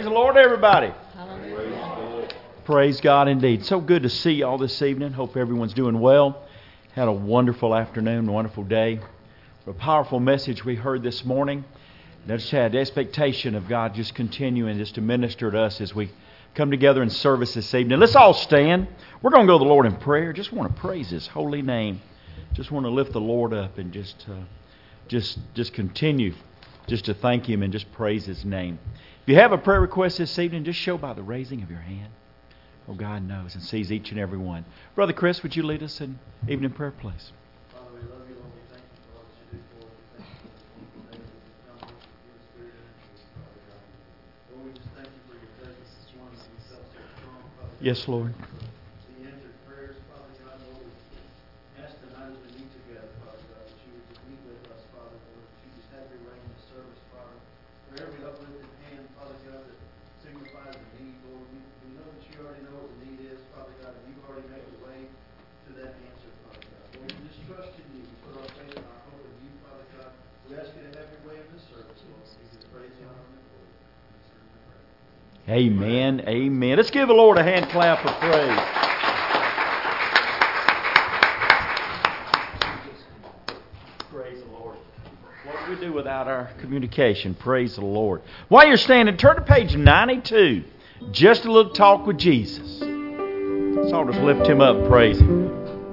Praise the Lord, everybody. Hallelujah. Praise God indeed. So good to see you all this evening. Hope everyone's doing well. Had a wonderful afternoon, wonderful day. A powerful message we heard this morning. And I just had the expectation of God just continuing just to minister to us as we come together in service this evening. Let's all stand. We're going to go to the Lord in prayer. Just want to praise His holy name. Just want to lift the Lord up and just continue just to thank Him and just praise His name. If you have a prayer request this evening, just show by the raising of your hand. Oh, God knows and sees each and every one. Brother Chris, would you lead us in evening prayer, please? Father, we love you, Lord. We thank you for all that you do for us. We thank you for this wonderful day that you've come with your Spirit and truth, Father God. Lord, we just thank you for your presence this morning that we felt so strong, Father God. Yes, Lord. The answered prayers, Father God, Lord, we ask tonight as we meet together, Father God, that you would just meet with us, Father, Lord, that you just have your way in the service, Father. For every uplifted hand, Father God, that signifies a need, Lord, we know that you already know what the need is, Father God, and you've already made the way to that answer, Father God. Lord, we just trust in you. We put our faith and our hope in you, Father God. We ask you to have your way in this service, Lord. We give you praise, honor, and glory. Amen. Amen. Let's give the Lord a hand clap of praise. Praise the Lord. What do we do without our communication? Praise the Lord. While you're standing, turn to page 92. Just a little talk with Jesus. Let's all just lift Him up, praise Him.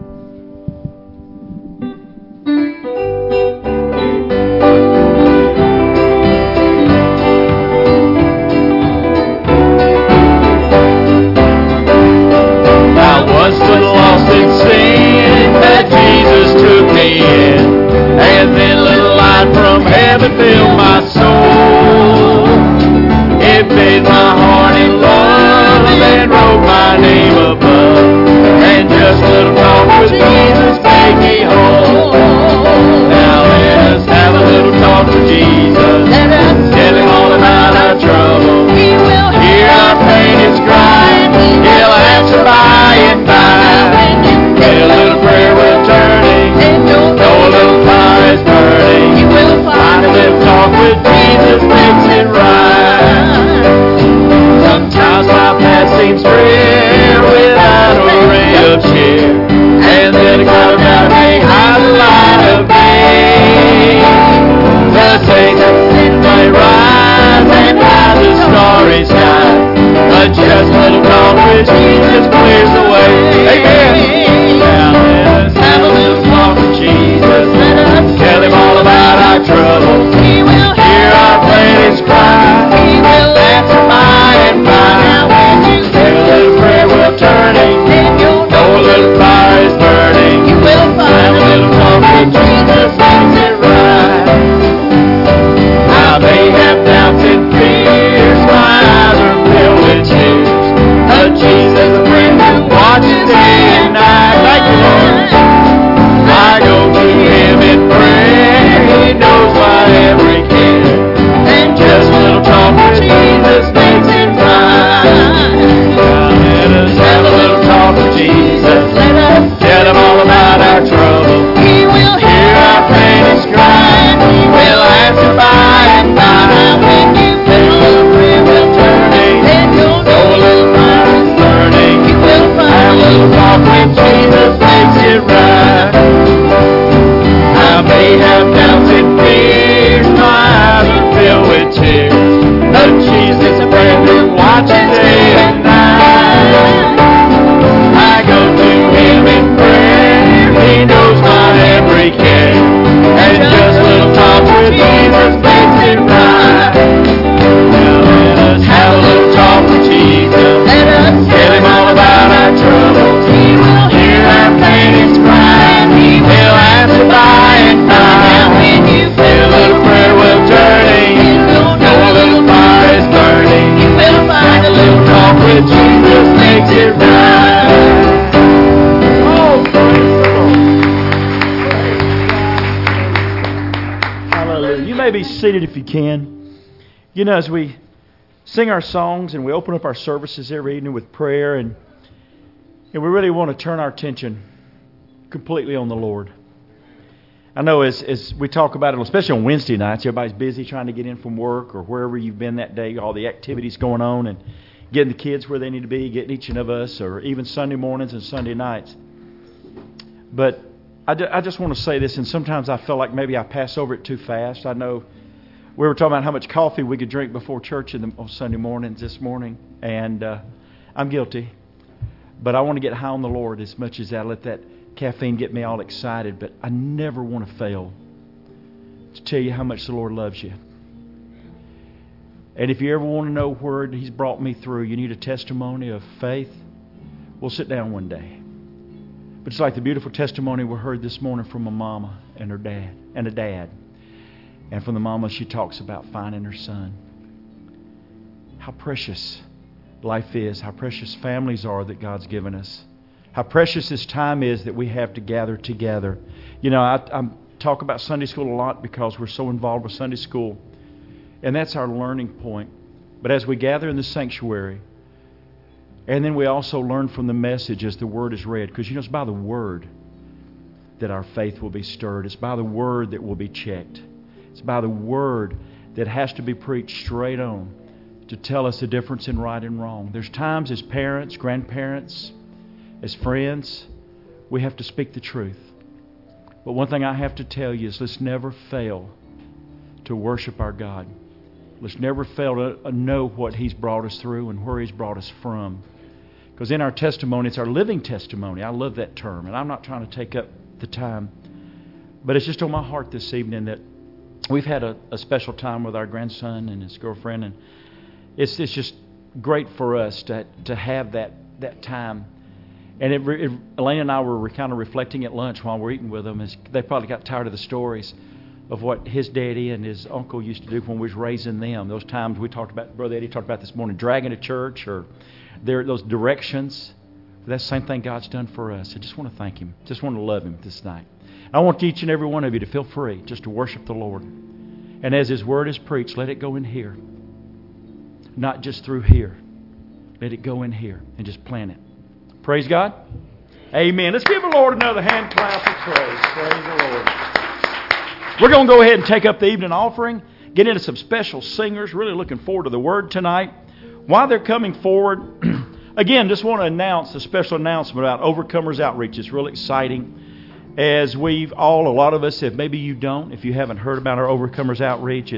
Fill my soul. It made my heart in love and wrote my name above. And just a little talk with Jesus made me whole. Now let us have a little talk with Jesus. Tell Him all about our trouble. He will hear our faintest cry. He'll answer by and by. Say a little prayer will turning. Know a little fire is burning. You will Find a little talk with Jesus makes it right. Sometimes my path seems drear without a ray of cheer. And then God about me hides the light of day. The Satan may rise and hide the starry sky. But just a little talk with Jesus clears the way. Amen. Now let us have a little talk with Jesus. Tell Him all about our troubles. He will Hear our faintest cry. He will Answer by and by. Say a little prayer will turning. Know a little fire is burning. You will Have a little talk with Jesus makes it right. I may have doubts and fears. My eyes are filled with tears. But Jesus, a friend who watches day and night. Thank you, Lord. I go to Him in prayer. He knows my every care. And just a little talk with Jesus makes it right. Now let us have a little talk with Jesus. Tell Him all about our trouble. He will Hear our faintest cry. We'll answer by and by. Say a little prayer will turning. Know a little fire is burning. Have a little talk with Jesus makes it right. I may have doubts and fears. My eyes are filled with tears. But Jesus, a friend who watches day and night. I go to Him in prayer. He knows my every care. And just a little talk with Jesus makes it right. Now let us have a little talk with Jesus. Tell Him all about our troubles. Hear our faintest cry. He'll answer by and by. Say a little prayer will turning. Know a little fire is burning. Have a little talk with Jesus makes it right. Oh, praise the Lord. Hallelujah. You may be seated if you can. You know, as we sing our songs and we open up our services every evening with prayer, and we really want to turn our attention completely on the Lord. I know as we talk about it, especially on Wednesday nights, everybody's busy trying to get in from work or wherever you've been that day, all the activities going on, and getting the kids where they need to be, getting each of us, or even Sunday mornings and Sunday nights. But I just want to say this, and sometimes I feel like maybe I pass over it too fast. I know we were talking about how much coffee we could drink before church on Sunday mornings this morning, and I'm guilty. But I want to get high on the Lord as much as I let that caffeine get me all excited. But I never want to fail to tell you how much the Lord loves you. And if you ever want to know where He's brought me through, you need a testimony of faith, we'll sit down one day. But it's like the beautiful testimony we heard this morning from a mama and her dad, and a dad. And from the mama, she talks about finding her son. How precious life is, how precious families are that God's given us, how precious this time is that we have to gather together. You know, I talk about Sunday school a lot because we're so involved with Sunday school, and that's our learning point. But as we gather in the sanctuary, and then we also learn from the message as the Word is read, because you know it's by the Word that our faith will be stirred. It's by the Word that will be checked. It's by the Word that has to be preached straight on to tell us the difference in right and wrong. There's times as parents, grandparents, as friends, we have to speak the truth. But one thing I have to tell you is let's never fail to worship our God. Let's never fail to know what He's brought us through and where He's brought us from. Because in our testimony, it's our living testimony. I love that term, and I'm not trying to take up the time. But it's just on my heart this evening that we've had a special time with our grandson and his girlfriend, and it's just great for us to have that time. And Elaine and I were kind of reflecting at lunch while we're eating with them. They probably got tired of the stories of what his daddy and his uncle used to do when we was raising them. Those times we talked about, Brother Eddie talked about this morning, dragging to church or those directions. That's the same thing God's done for us. I just want to thank Him. Just want to love Him this night. I want each and every one of you to feel free just to worship the Lord. And as His Word is preached, let it go in here. Not just through here. Let it go in here and just plant it. Praise God. Amen. Let's give the Lord another hand clap of praise. Praise the Lord. We're going to go ahead and take up the evening offering. Get into some special singers. Really looking forward to the Word tonight. While they're coming forward, again, just want to announce a special announcement about Overcomers Outreach. It's really exciting. As a lot of us, if maybe you don't, if you haven't heard about our Overcomers Outreach,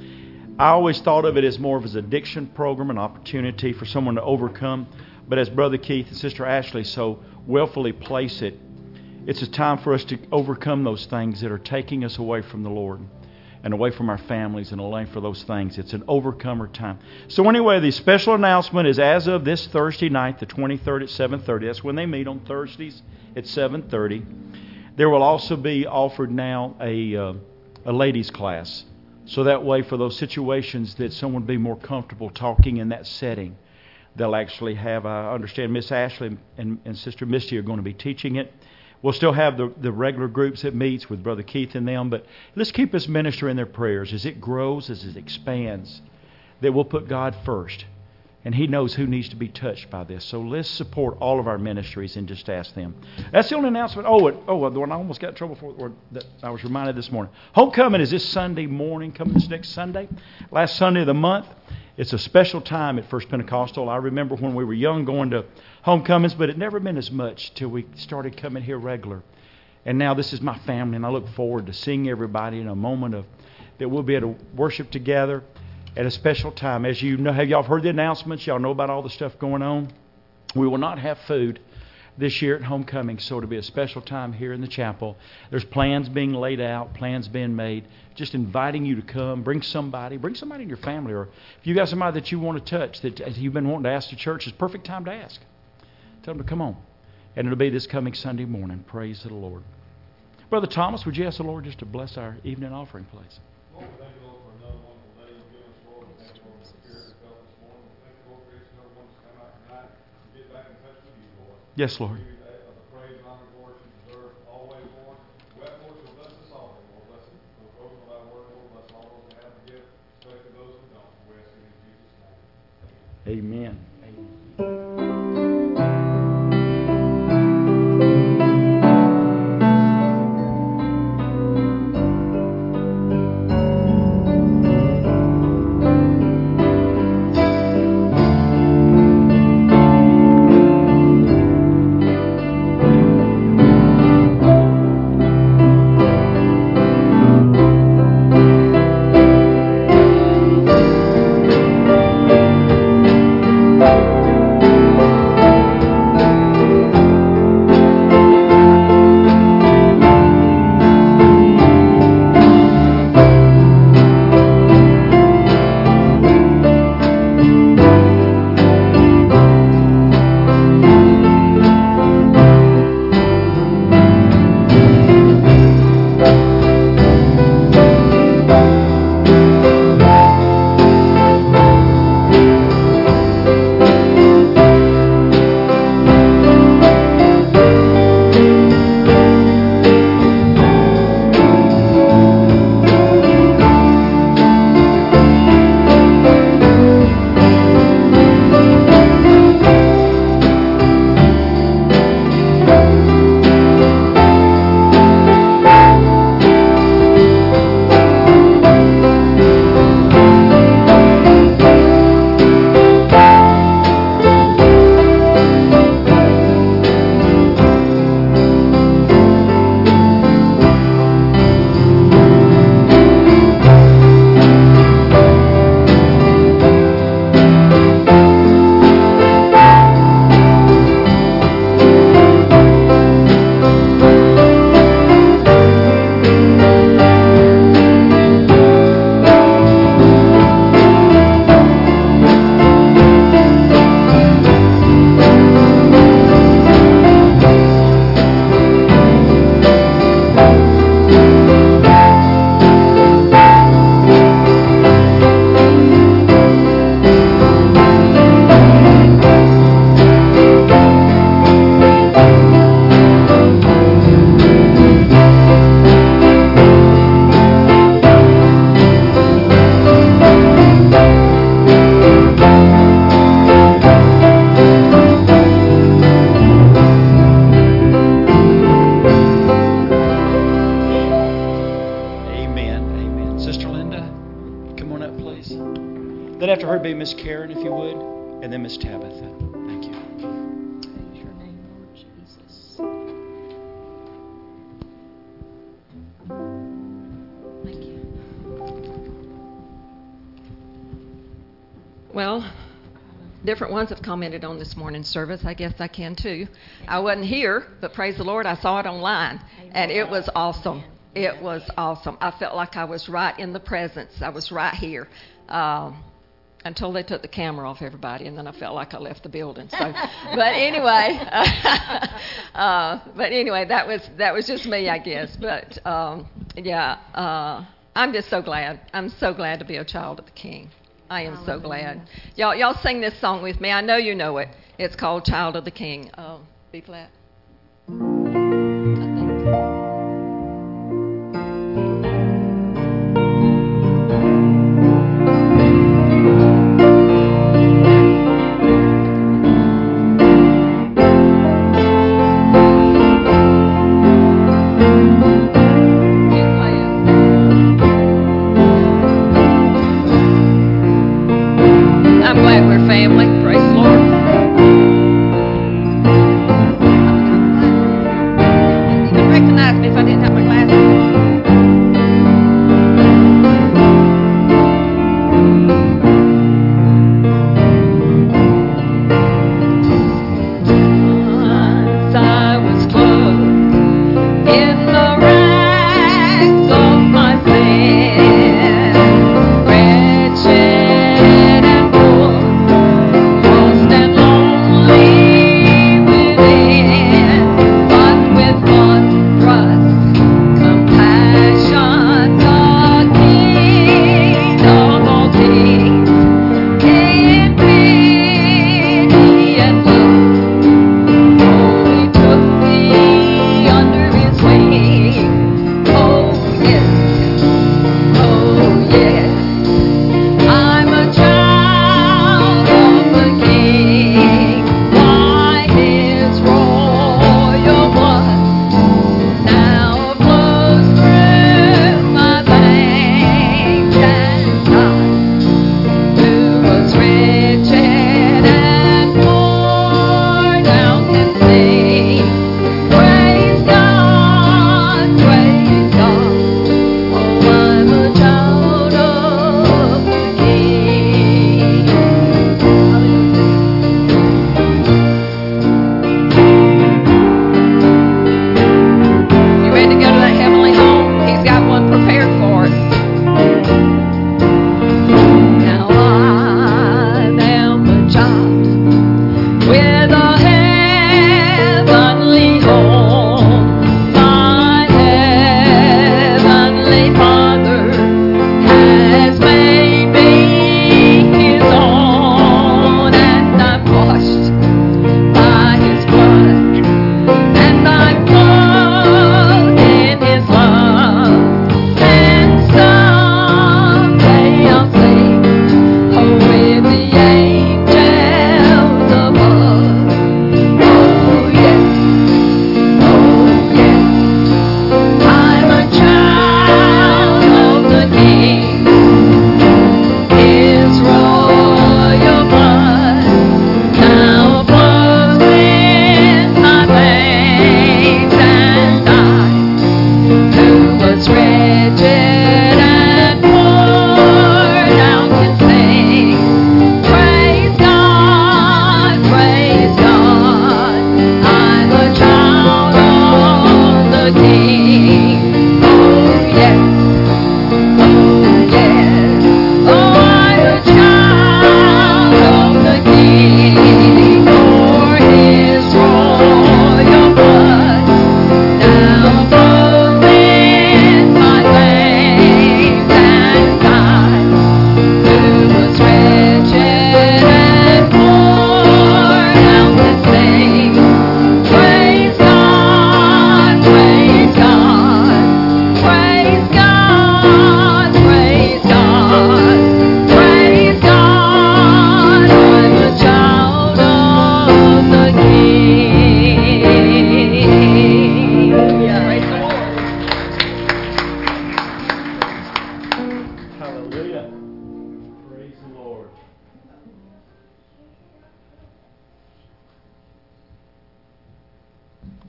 I always thought of it as more of an addiction program, an opportunity for someone to overcome. But as Brother Keith and Sister Ashley so willfully place it, it's a time for us to overcome those things that are taking us away from the Lord and away from our families and away from those things. It's an overcomer time. So anyway, the special announcement is as of this Thursday night, the 23rd at 7:30. That's when they meet on Thursdays at 7:30. There will also be offered now a ladies' class. So that way, for those situations that someone would be more comfortable talking in that setting, they'll actually have, I understand Miss Ashley and Sister Misty are going to be teaching it. We'll still have the regular groups that meets with Brother Keith and them, but let's keep this ministry in their prayers as it grows, as it expands, that we'll put God first. And He knows who needs to be touched by this. So let's support all of our ministries and just ask them. That's the only announcement. The one I almost got in trouble for, or that I was reminded this morning. Homecoming is this Sunday morning, coming this next Sunday. Last Sunday of the month. It's a special time at First Pentecostal. I remember when we were young going to homecomings, but it never meant as much till we started coming here regular. And now this is my family, and I look forward to seeing everybody in a moment of that we'll be able to worship together at a special time. As you know, have y'all heard the announcements? Y'all know about all the stuff going on? We will not have food this year at homecoming, so it'll be a special time here in the chapel. There's plans being laid out, plans being made. Just inviting you to come. Bring somebody in your family, or if you got somebody that you want to touch that you've been wanting to ask the church, it's a perfect time to ask. Tell them to come on. And it'll be this coming Sunday morning. Praise the Lord. Brother Thomas, would you ask the Lord just to bless our evening offering, please? Lord, we thank you, Lord, for another wonderful day you've given us, Lord. We thank you, Lord, for the spirit of help this morning. We thank you, Lord, for each and every one that's come out tonight to get back in touch with you, Lord. Yes, Lord. We give you the praise and honor, Lord, you deserve always, Lord. We ask, Lord, to bless us all, Lord. Bless the broken of thy word, Lord. Bless all those that have to give, especially those who don't. We ask you in Jesus' name. Amen. Then after her be Miss Karen, if you would, and then Miss Tabitha. Thank you. Praise your name, Lord Jesus. Thank you. Well, different ones have commented on this morning's service. I guess I can too. I wasn't here, but praise the Lord, I saw it online, and it was awesome. It was awesome. I felt like I was right in the presence. I was right here. Until they took the camera off everybody, and then I felt like I left the building. So, but anyway, that was just me, I guess. But I'm just so glad. I'm so glad to be a child of the King. I am so glad. Y'all sing this song with me. I know you know it. It's called "Child of the King." B flat. I think. I'm glad we're family. Praise the Lord.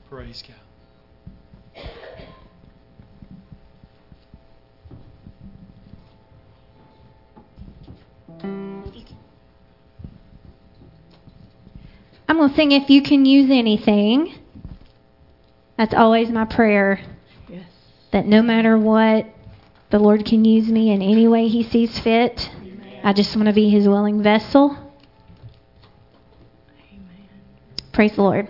Praise God. I'm going to sing If You Can Use Anything. That's always my prayer. Yes. That no matter what, the Lord can use me in any way He sees fit. Amen. I just want to be His willing vessel. Amen. Praise the Lord.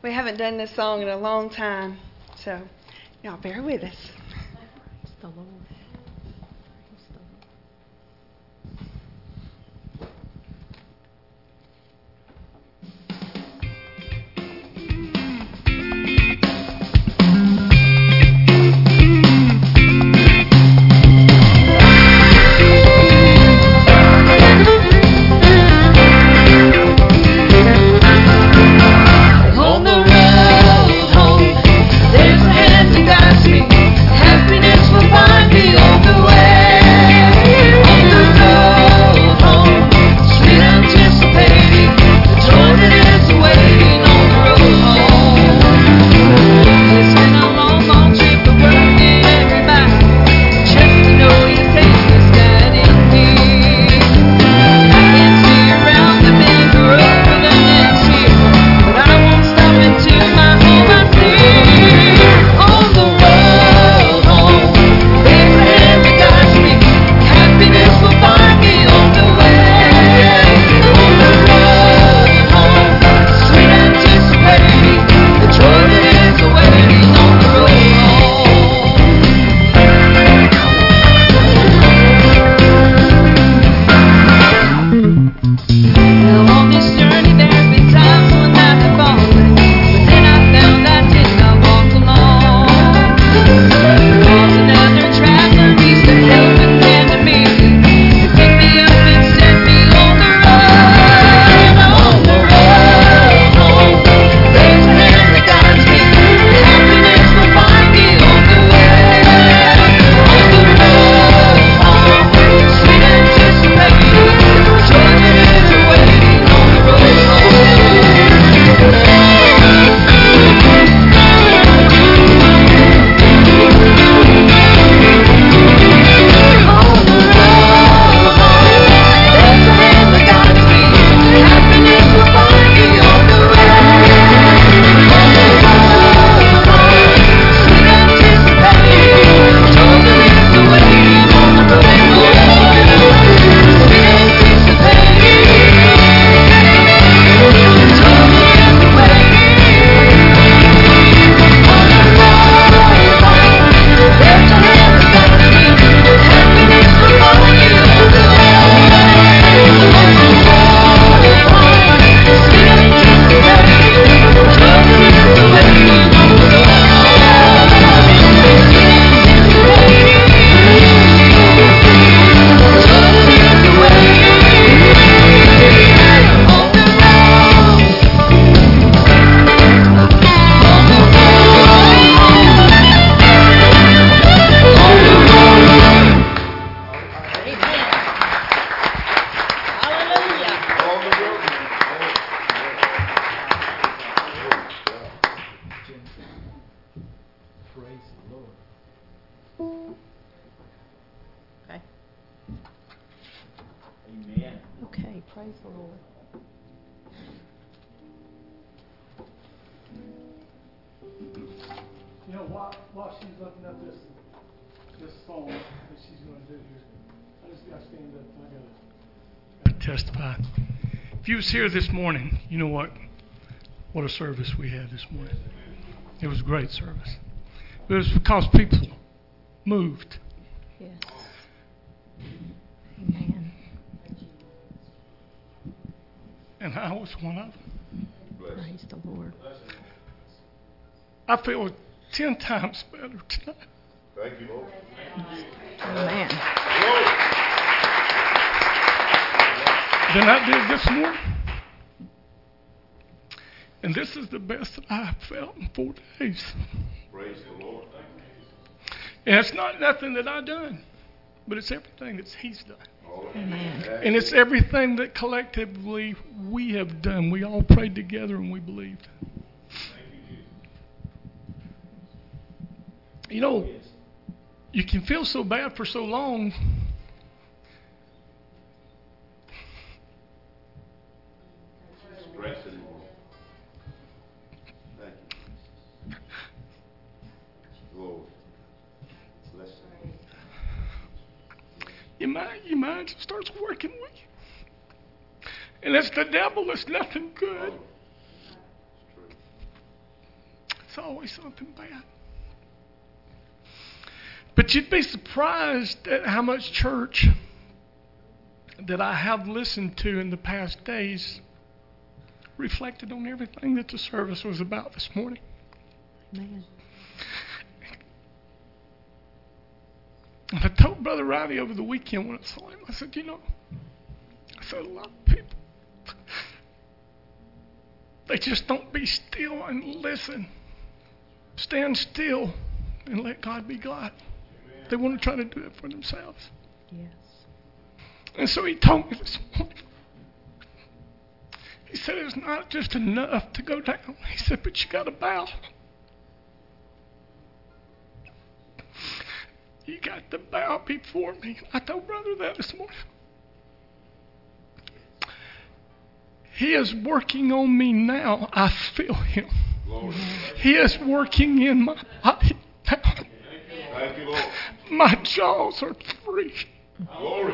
We haven't done this song in a long time, so y'all bear with us. Praise the Lord. Praise the Lord. On the road home, there's a hand that guides me. Happiness will find me on the way. On the road home, sweet anticipating the joy that is awaiting on the road home. It's been a long, long trip, but worth it every mile. Just to know His hand is guiding me. I can see around the bend or over the next year, but I won't stop until my home I see. On the road home, there's a hand that guides me. Happiness will find me on the way. On the road home, sweet anticipating the joy that is awaiting on the road home. Now on this journey there have been times when I have fallen, but then I found I did not walk alone. Cause another traveler reached a helping hand to me, to pick me up and set me on the road. On the road home, there's a hand that guides me. Happiness will find me on the way. On the road home, sweet anticipating the joy that is awaiting on the road Okay, praise the Lord. You know, while she's looking up this song that she's going to do here, I just got to stand up and I got to testify. If you was here this morning, you know what a service we had this morning. It was a great service. It was because people moved. Yes. Amen. And I was one of them. Praise the Lord. I feel 10 times better tonight. Thank you, Lord. Amen. Than I did this morning. And this is the best that I've felt in 4 days. Praise the Lord. And it's not nothing that I've done, but it's everything that He's done. Amen. And it's everything that collectively we have done. We all prayed together and we believed. You know, you can feel so bad for so long. Praise the Lord. Thank you. Lord. Bless you. Your mind just starts working with you. And it's the devil, it's nothing good. always something bad. But you'd be surprised at how much church that I have listened to in the past days reflected on everything that the service was about this morning. Man. And I told Brother Riley over the weekend when I saw him, I said, I said, a lot of people, they just don't be still and listen. Stand still and let God be God. They want to try to do it for themselves. Yes. And so he told me this morning. He said it's not just enough to go down. He said, but you got to bow. You got to bow before me. I told Brother that this morning. He is working on me now. I feel him. Glory. He is working in my body now. Thank you, Lord. My jaws are free. Glory.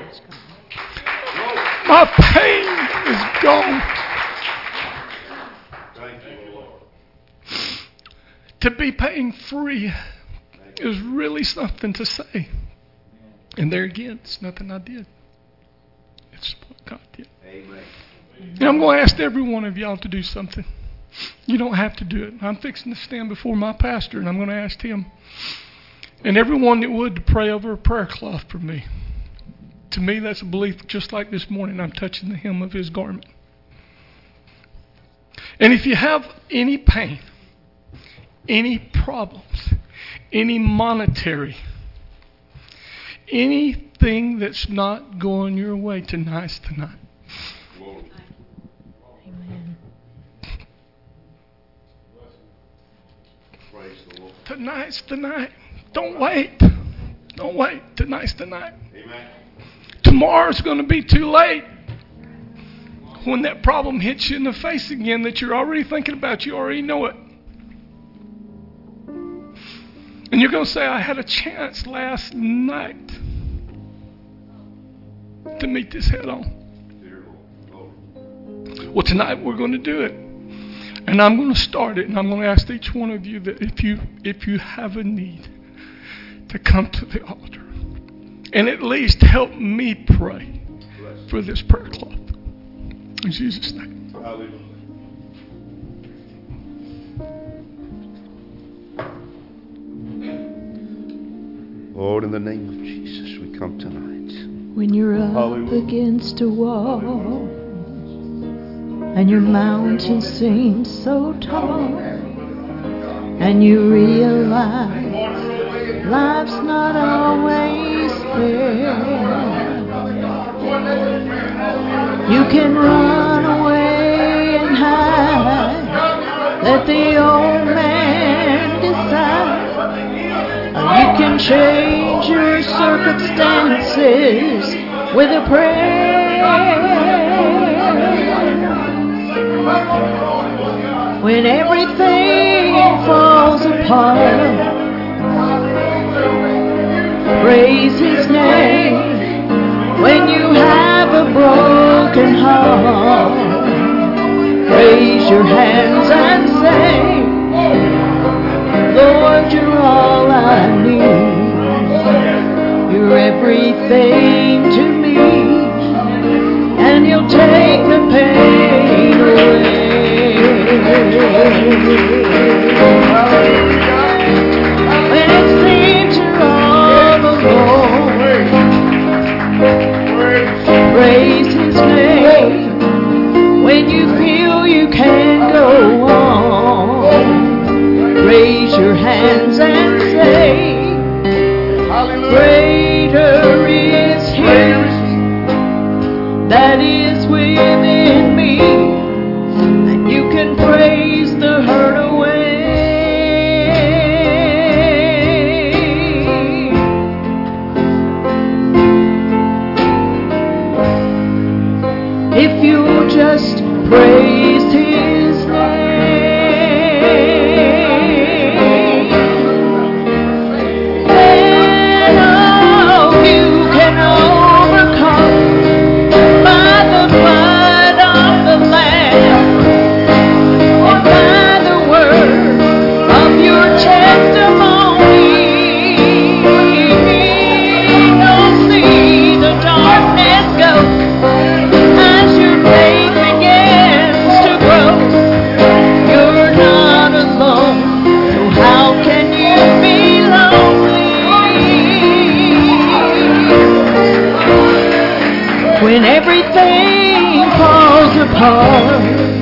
My pain is gone. Thank you, Lord. To be pain free is really something to say. And there again, it's nothing I did. It's what God did. Amen. And I'm going to ask every one of y'all to do something. You don't have to do it. I'm fixing to stand before my pastor, and I'm going to ask him, and everyone that would, to pray over a prayer cloth for me. To me, that's a belief, just like this morning, I'm touching the hem of his garment. And if you have any pain, any problems, any monetary, anything that's not going your way, tonight's tonight. Glory. Amen. Praise the Lord. Tonight's the night. Don't wait. Don't wait. Tonight's the night. Amen. Tomorrow's going to be too late. When that problem hits you in the face again that you're already thinking about, you already know it. And you're going to say, I had a chance last night to meet this head on. Dear Lord. Well, tonight we're going to do it. And I'm going to start it. And I'm going to ask each one of you that if you have a need, to come to the altar. And at least help me pray for this prayer cloth. In Jesus' name. Hallelujah. Lord, in the name of Jesus, we come tonight. When you're up Hallelujah. against a wall and your mountain seems so tall, and you realize life's not always fair, you can run away and hide, let the old man decide. You can change your circumstances with a prayer. When everything falls apart, praise His name. When you have a broken heart, raise your hands and say, Lord, you're all I need. You're everything to me, and you'll take the pain away. When it seems you're all alone, praise His name. When you feel you can't go on, raise your hands and say, greater is He that is within me, and you can praise the hurt away. If you just praise His name, then all you can overcome by the blood of the Lamb and by the word of when everything falls apart.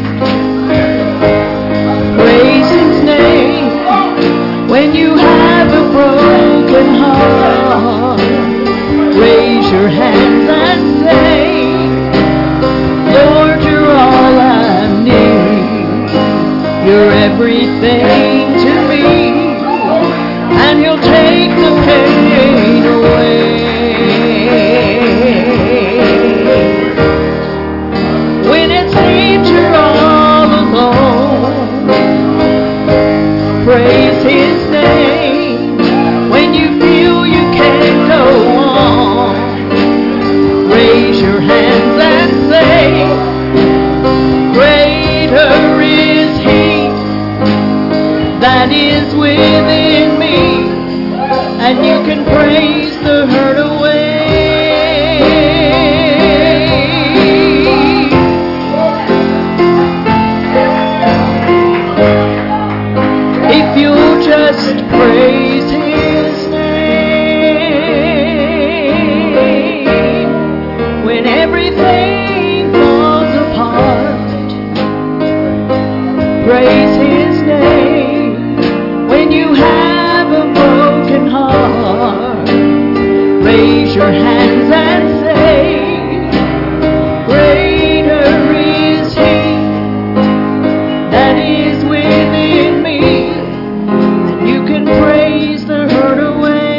Praise His name when you have a broken heart. Raise your hands and say, Lord, you're all I need. You're everything to me, and He'll take the pain away. When it seems you're all alone, praise His name. When you feel you can't go on, raise your hands and say, greater is He that is within me, and you can praise the hurt away. If you'll just praise His name when everything falls apart, praise His name when you have a broken heart. Raise your hands and say, greater is He that is within me, and you can praise the hurt away.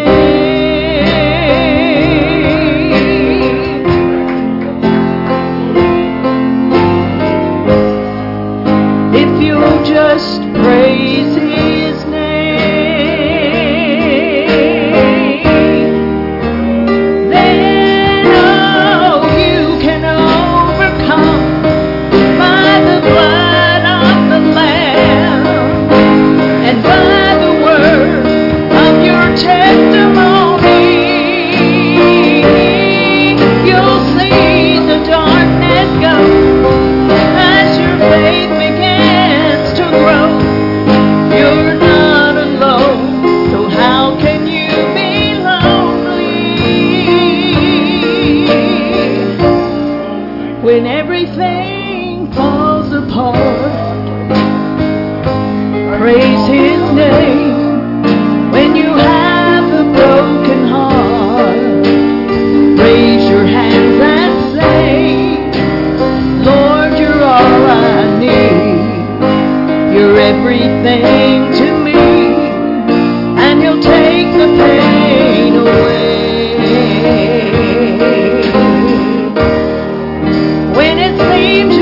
If you'll just praise His name, then oh, you can overcome by the blood of the Lamb and by the word of your testimony. You'll see the darkness go as your faith begins to grow. You're not alone, so how can you be lonely when everything falls apart? Praise His name when you have a broken heart. Raise your hands and say, Lord, you're all I need. You're everything to me, and He'll take the pain away. When it seems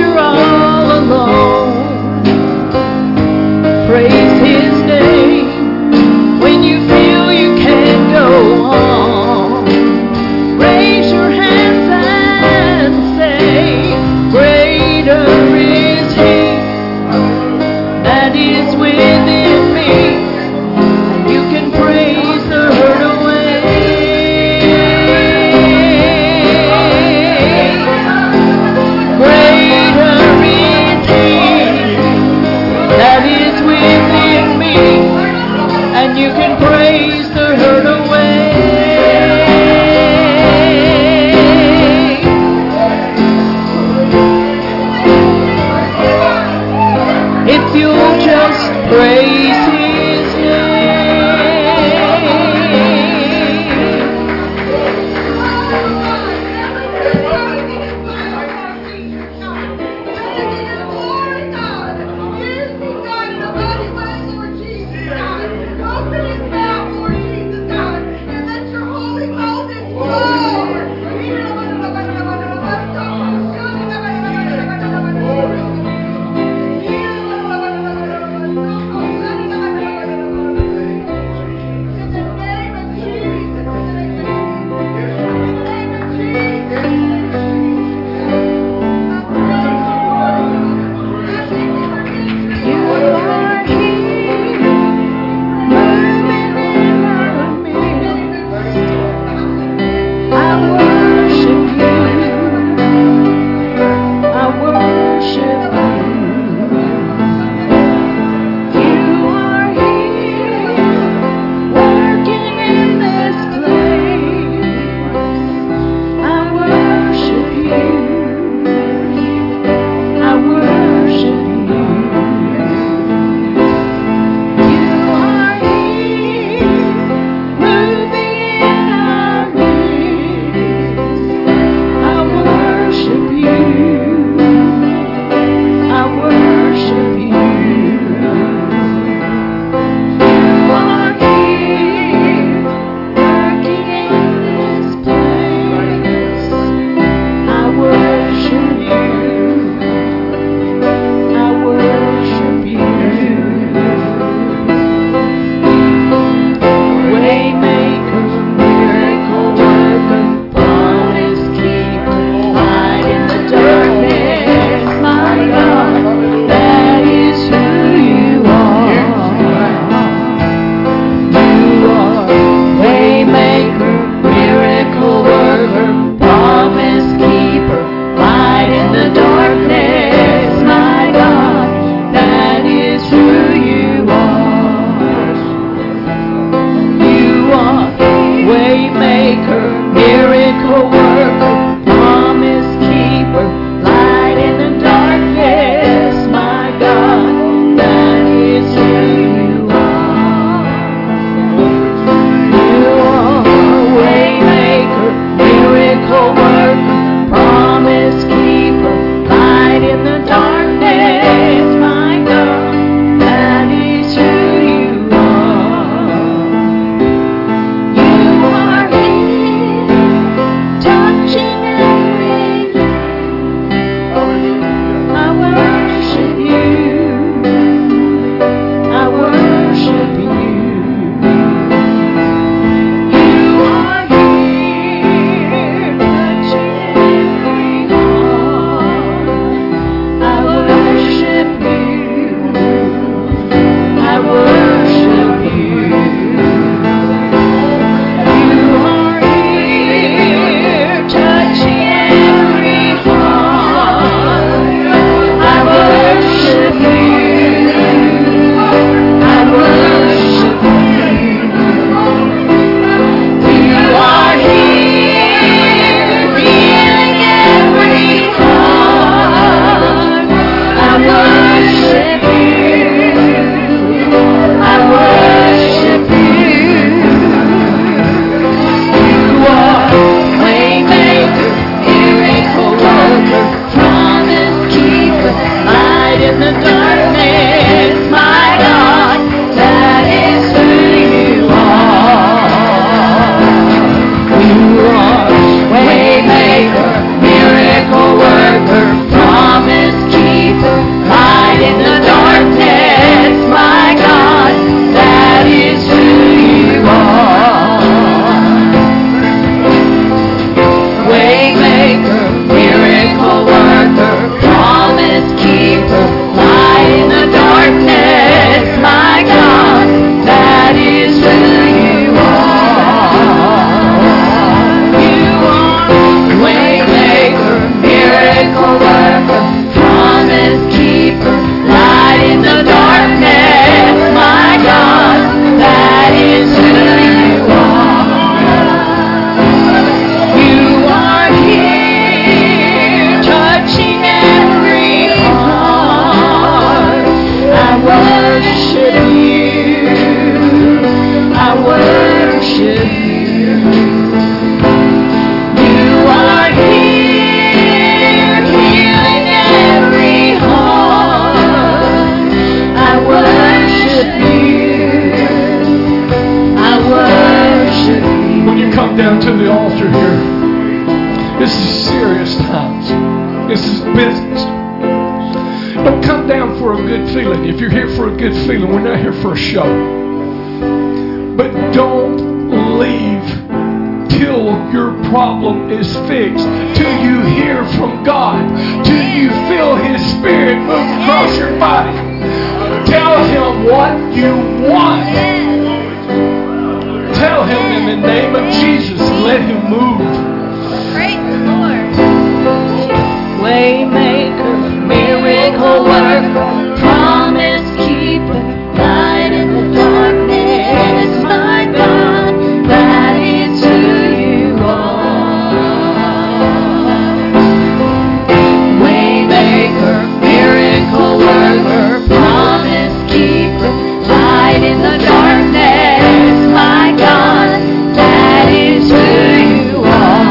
This is serious times. This is business. Don't come down for a good feeling. If you're here for a good feeling, we're not here for a show. But don't leave till your problem is fixed, till you hear from God, till you feel His Spirit move across your body. Tell Him what you want. Tell Him in the name of Jesus, let Him move. Praise the Lord. Waymaker, miracle worker, promise keeper, light in the darkness, my God, that is who you are. Waymaker, miracle worker, promise keeper, light in the darkness, my God, that is who you are.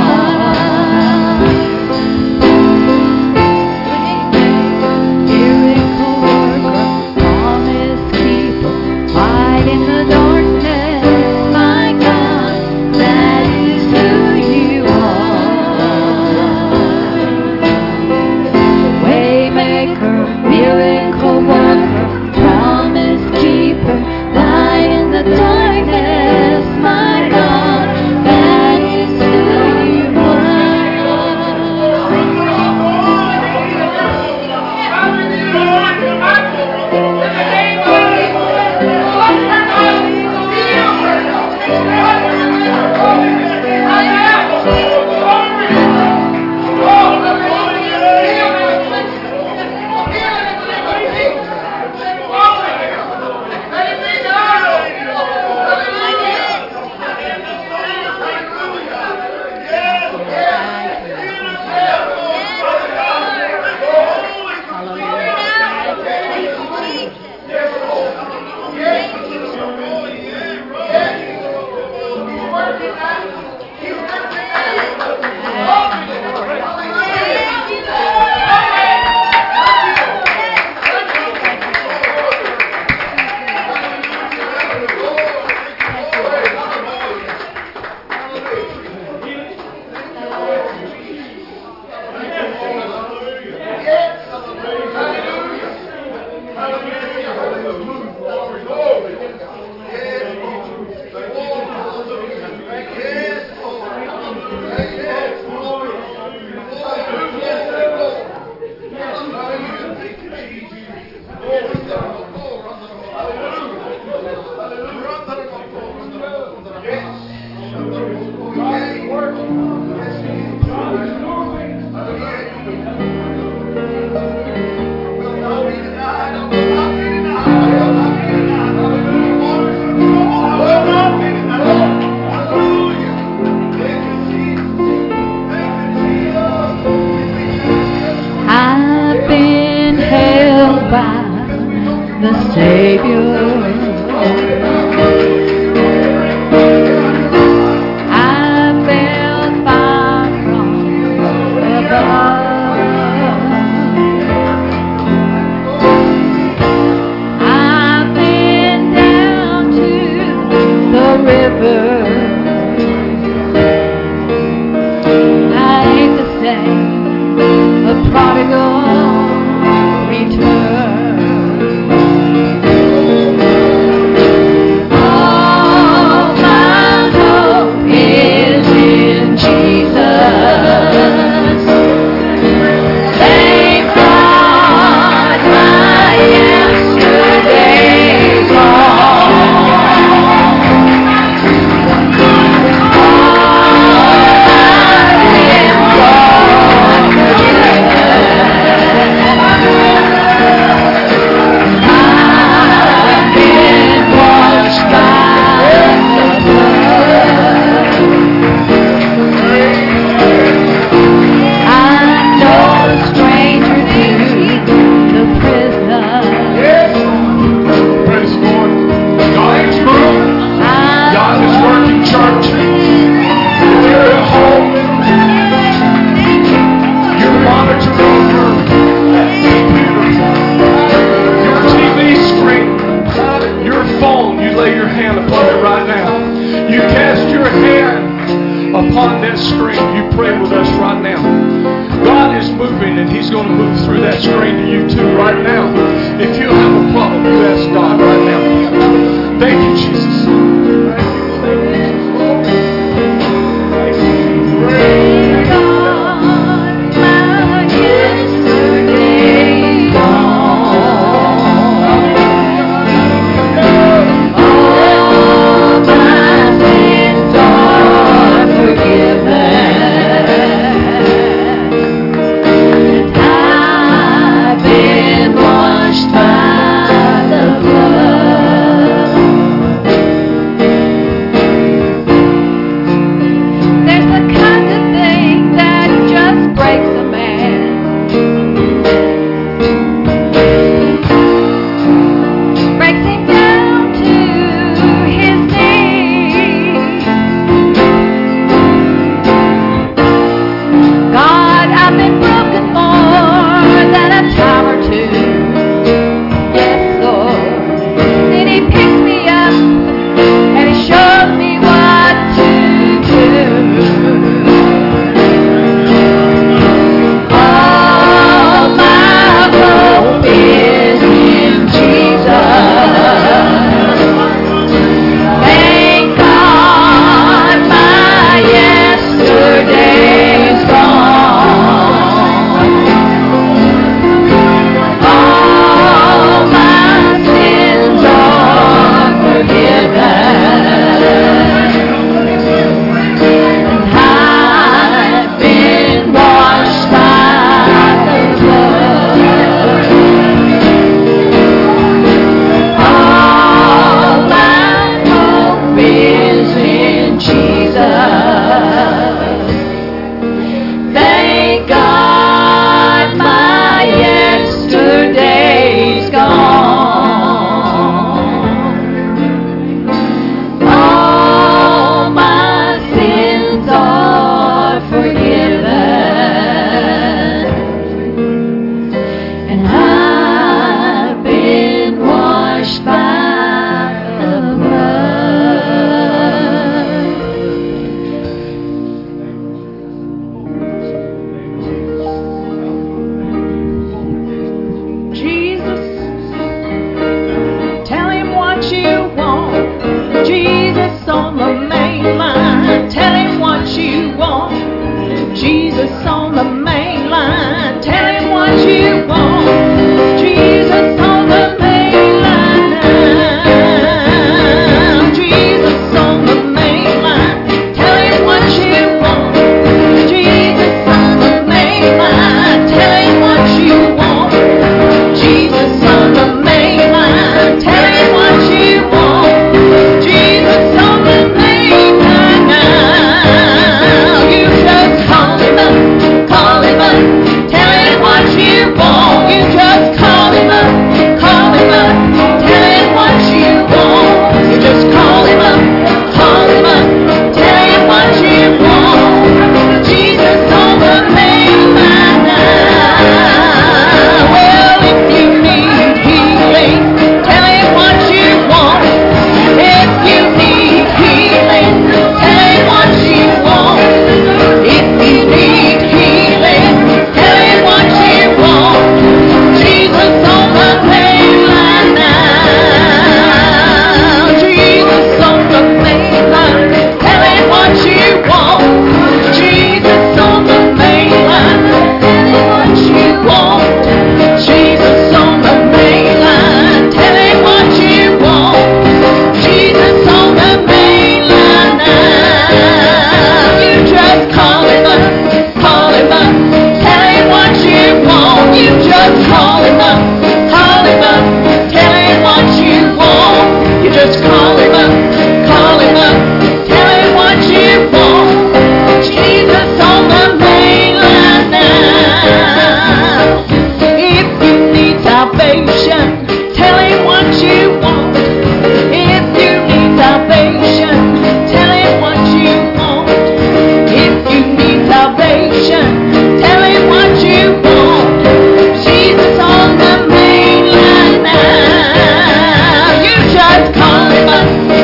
us right now. God is moving, and He's going to move through that screen to you too right now. If you have a problem, you ask God right now. Thank you, Jesus.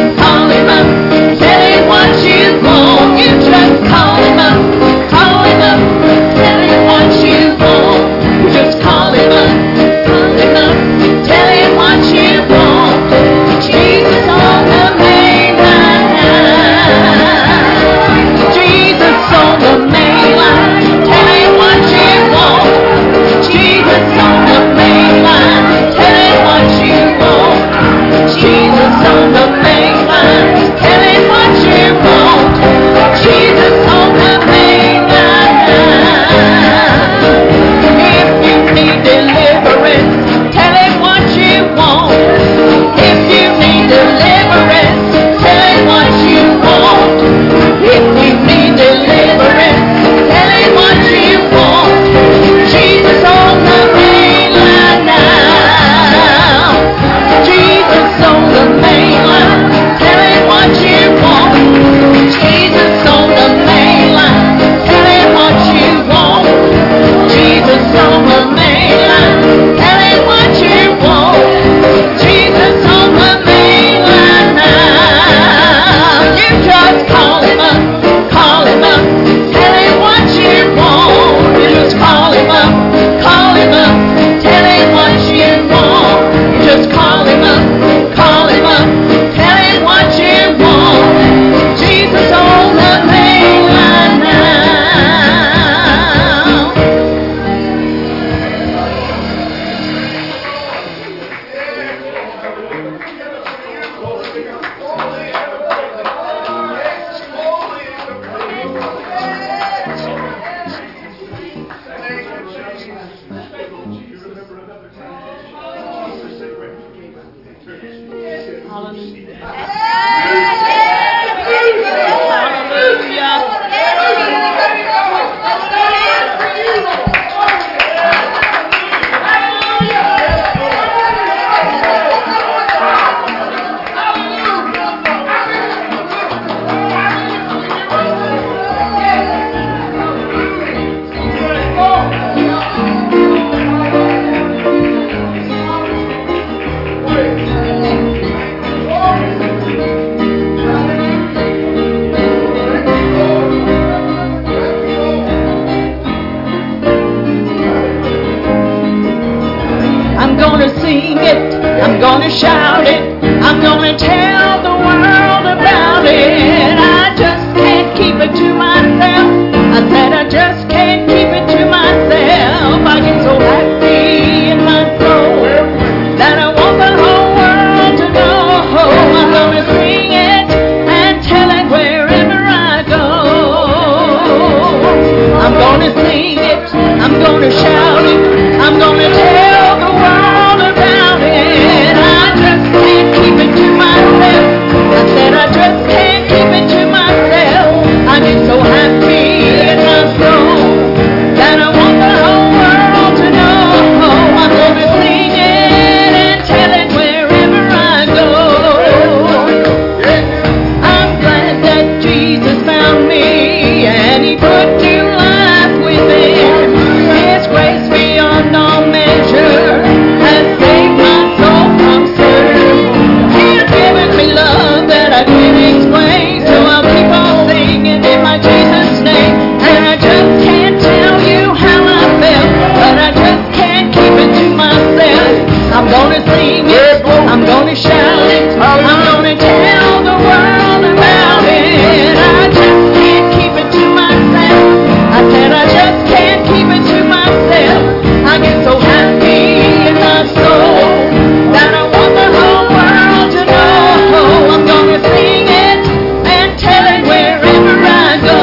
Call him up. gonna shout it. I'm gonna tell the world about it. I just can't keep it to myself. I said I just can't keep it to myself. I get so happy in my soul that I want the whole world to know. I'm gonna sing it and tell it wherever I go. I'm gonna sing it, I'm gonna shout it, I'm gonna tell the world about it. I just can't keep it to myself. I said I just can't keep it to myself. I get so happy in my soul that I want the whole world to know. I'm gonna sing it and tell it wherever I go. I'm glad that Jesus found me and He put new life within. His grace beyond all measure has saved my soul from sin. He has given me love that I can't explain, so I'll keep on singing in my Jesus' name. And I just can't tell you how I felt, but I just can't keep it to myself. I'm gonna sing it, I'm gonna shout it, I'm gonna tell the world about it. I just can't keep it to myself. I said I just can't keep it to myself. I get so happy in my soul that I want the whole world to know. I'm gonna sing it and tell it wherever I go.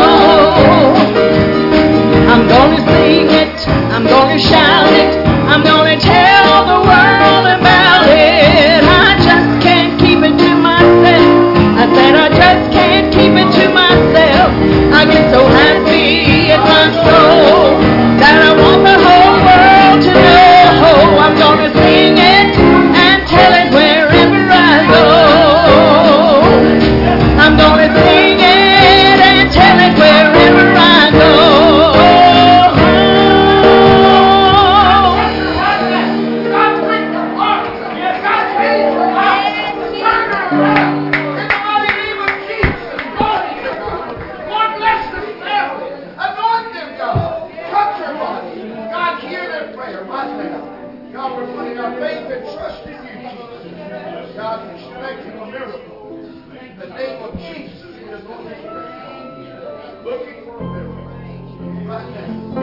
I'm gonna sing it, I'm gonna shout it, I'm gonna tell the world about it. I just can't keep it to myself. I said I just can't keep it to myself. I get so happy in my soul that I want the whole world to know. I'm gonna sing it and tell it wherever I go. I'm gonna sing it and tell it wherever I go. God, we're putting our faith and trust in you, Jesus. God, we expect a miracle. In the name of Jesus, we are going to pray. Looking for a miracle right now.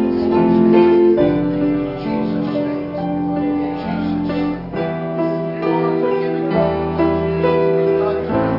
In Jesus' name. Jesus. Lord, forgive me. God,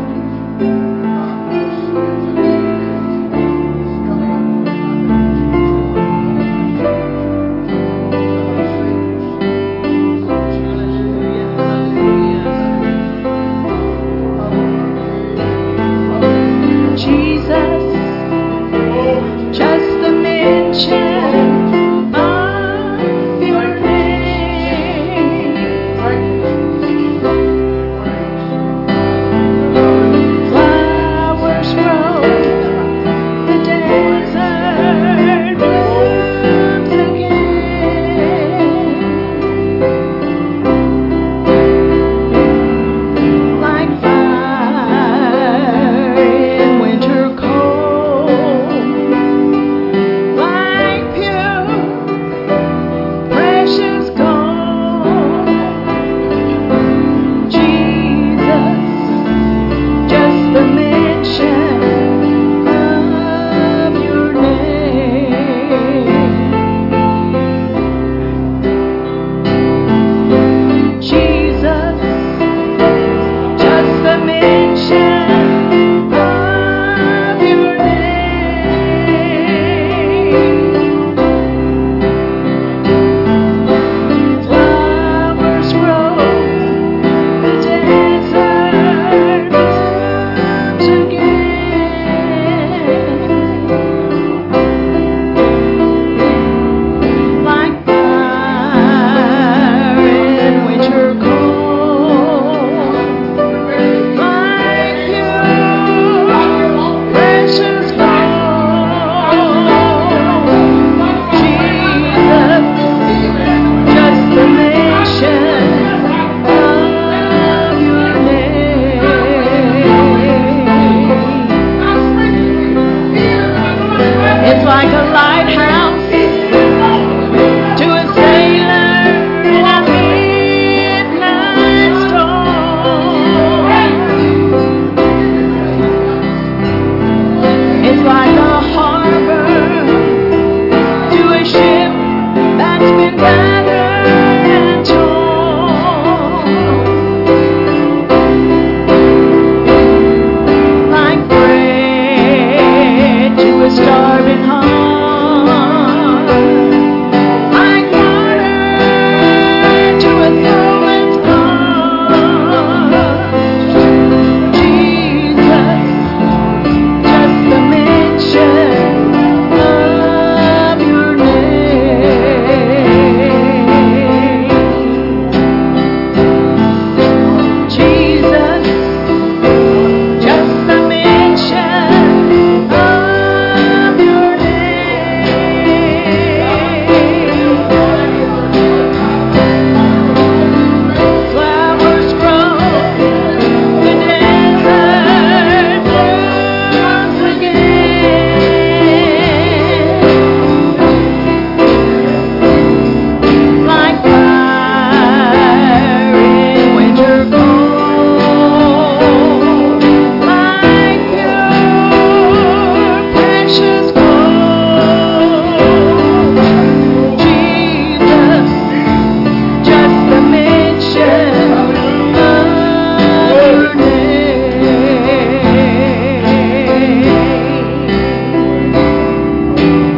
Just the mention of your name, flowers grow, the desert blooms again, like fire in winter cold. Like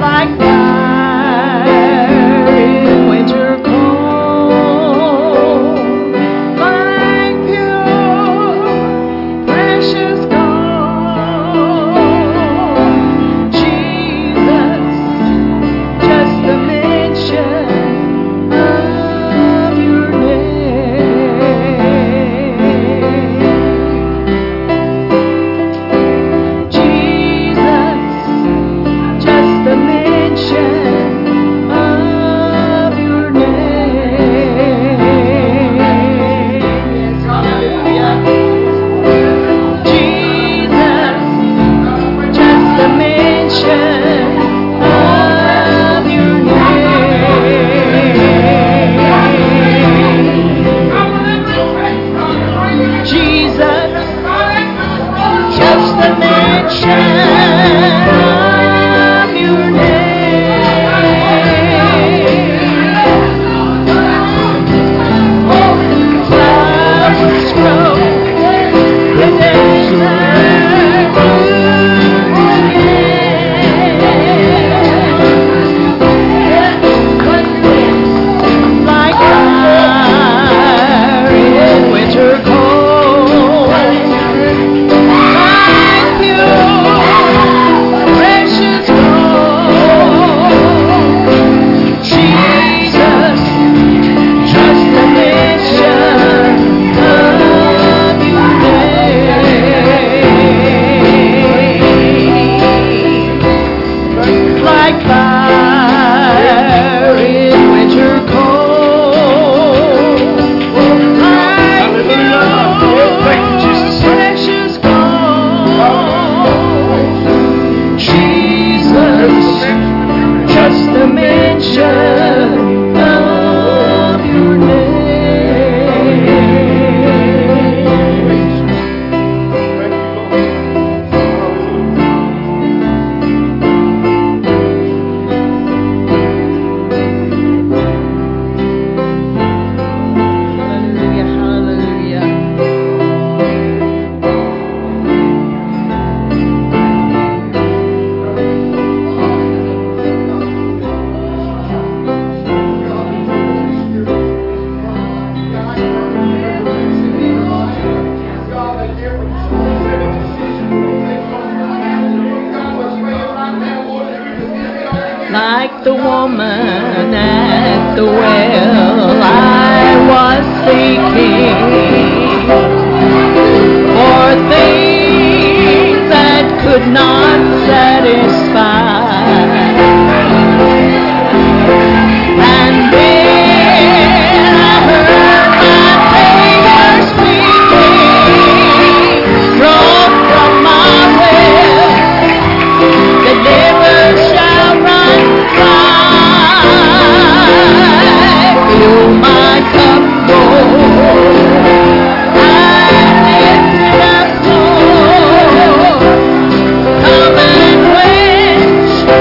like the woman at the well. I was seeking for things that could not satisfy. And then I heard my Savior speaking, draw from my well, the river shall run dry. Fill my cup, Lord, I lift it up, Lord. Come and quench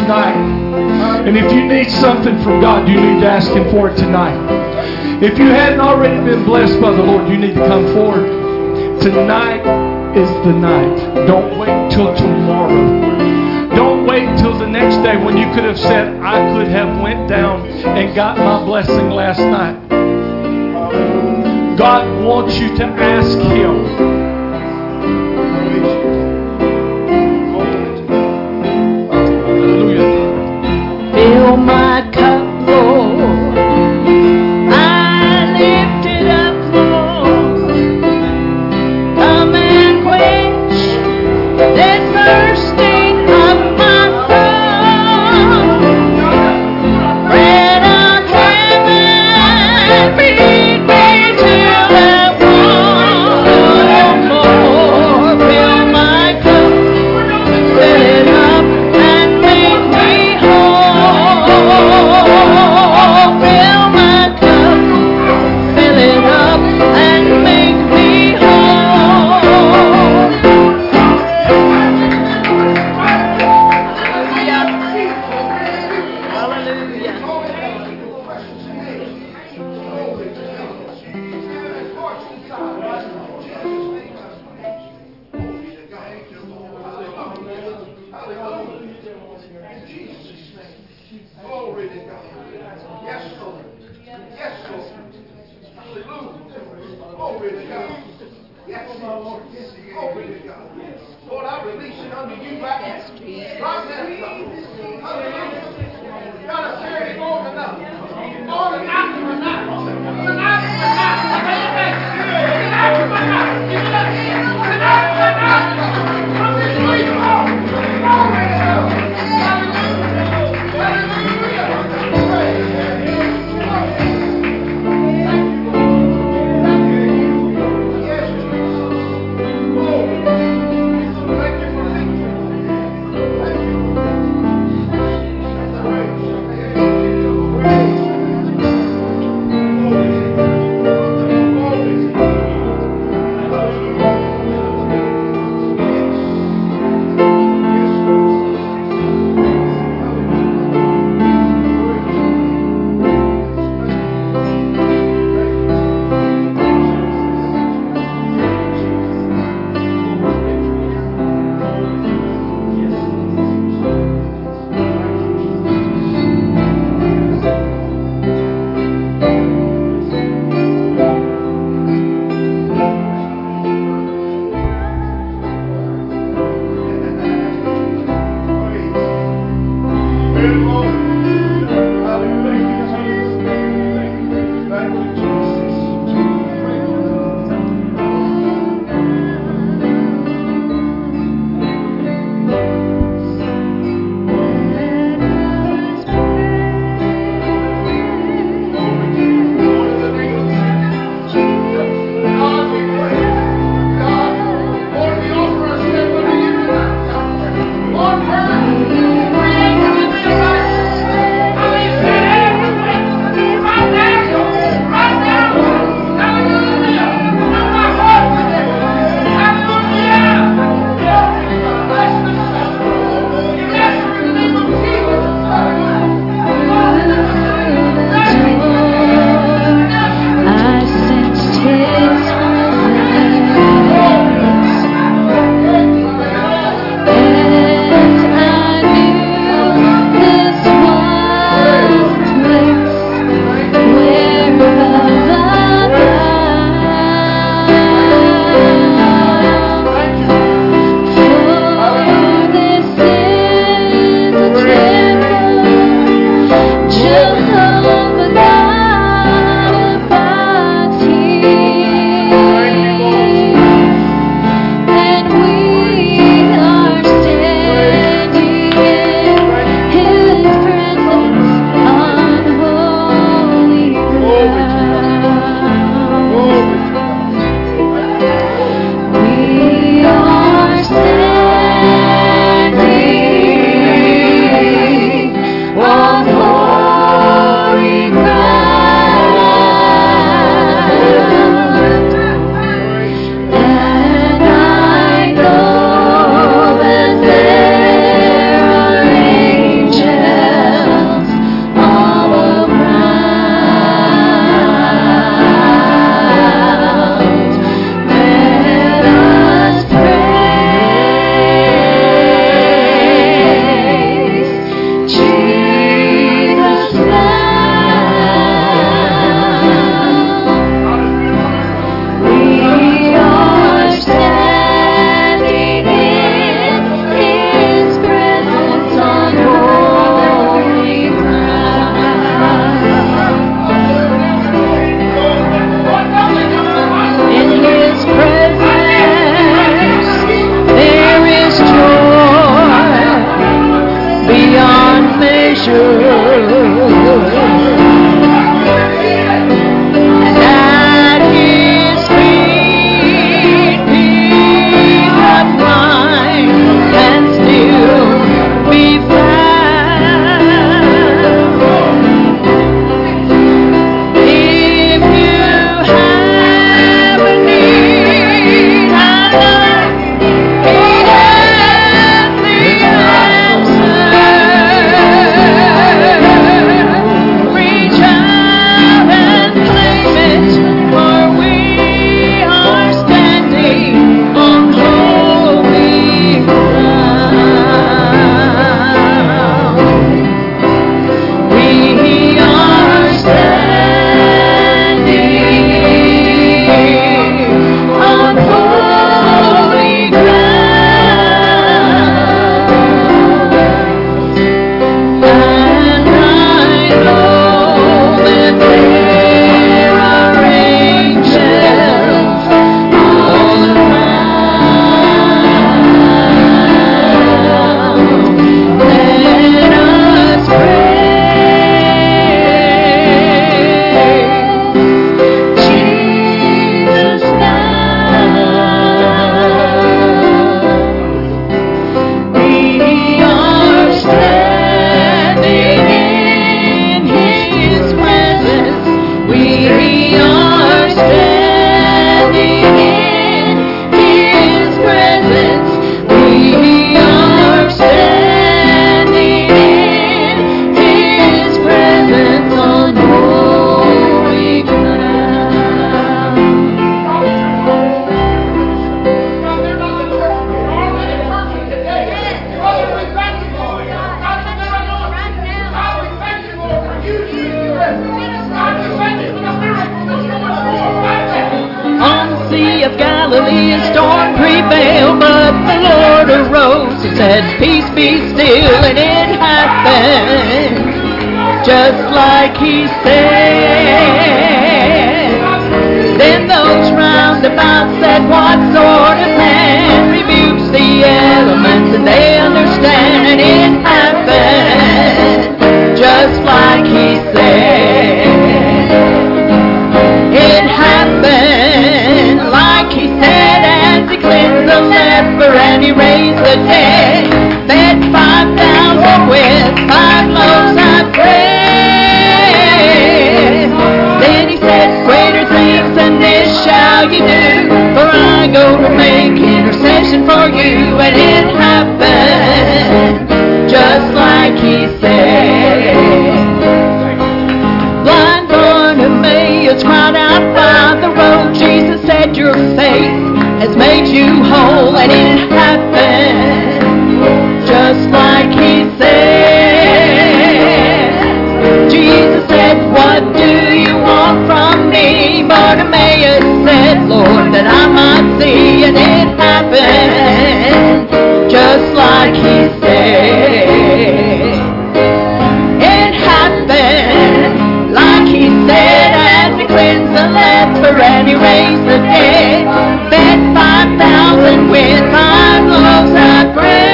tonight. And if you need something from God, you need to ask Him for it tonight. If you hadn't already been blessed by the Lord, you need to come forward. Tonight is the night. Don't wait till tomorrow. Don't wait till the next day when you could have said, I could have went down and got my blessing last night. God wants you to ask Him. Hallelujah. Fill my cup, Lord. I lift it up, Lord. Come and quench this thirsting of my soul. Bread of heaven, feed me till I want no more. Fill my cup, fill it up, and make me whole. Fill my cup, fill it up, and make me whole. Glory to God. Yes, Lord. Yes, Lord. Hallelujah. Glory to God. Yes, Lord. Glory to God. Lord, I release it unto you right now. Right now, God. Hallelujah. God, I carry it on enough. On and after and after. And after and after. Amen. And after and after. And after and after. From this week on. Glory to God. of Galilee, a storm prevailed, but the Lord arose and said, peace be still, and it happened just like he said. Then those round about said, what sort of man rebukes the elements, and they understand, and it happened just like he said. It happened like he said, as he cleansed the leper and he raised the dead, fed 5,000 with 5 loaves of bread. Then he said, greater things than this shall you do, for I go to make intercession for you. And it happened just like he said. Blind Bartimaeus cried out by the road. Jesus said, your faith has made you whole. And it happened just like he said. Jesus said, what do you want from me? Bartimaeus said, Lord, that I might see. And it happened just like he said. It happened like he said, as he cleansed the leper and he raised the dead, fed 5,000 with 5 loaves of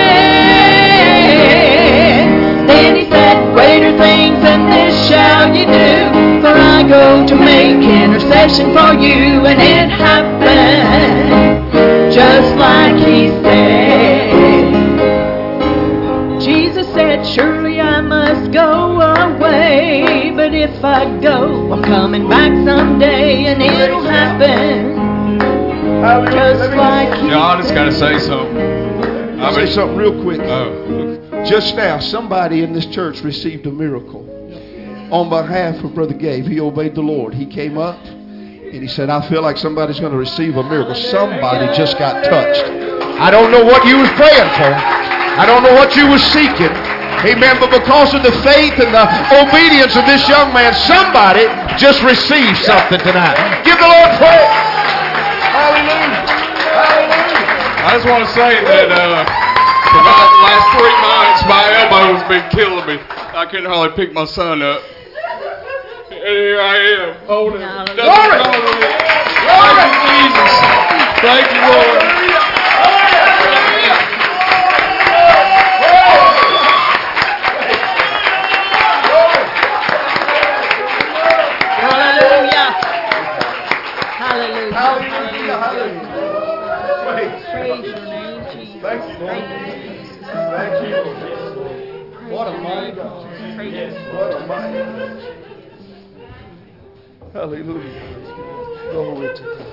bread. Then he said, greater things than this shall you do, for I go to make intercession for you. And it happened just like he said. Jesus said, surely I must go away, but if I go, I'm coming back someday, and it'll happen just like he Yeah, I just got to say something. I'll say something real quick. Just now, somebody in this church received a miracle on behalf of Brother Gabe. He obeyed the Lord. He came up and he said, I feel like somebody's going to receive a miracle. Somebody just got touched. I don't know what you was praying for. I don't know what you was seeking. Amen. But because of the faith and the obedience of this young man, somebody just received something tonight. Give the Lord praise. Hallelujah. Hallelujah. I just want to say that for about the last 3 months, my elbow's been killing me. I couldn't hardly pick my son up. And here I am, holding him. Glory! Thank you, Jesus. Thank you, Lord. Hallelujah. Hallelujah. Hallelujah. Praise your name, Jesus. Thank you, Lord. Thank you, Lord. What a mighty God. What a mighty God. Hallelujah. Glory to God.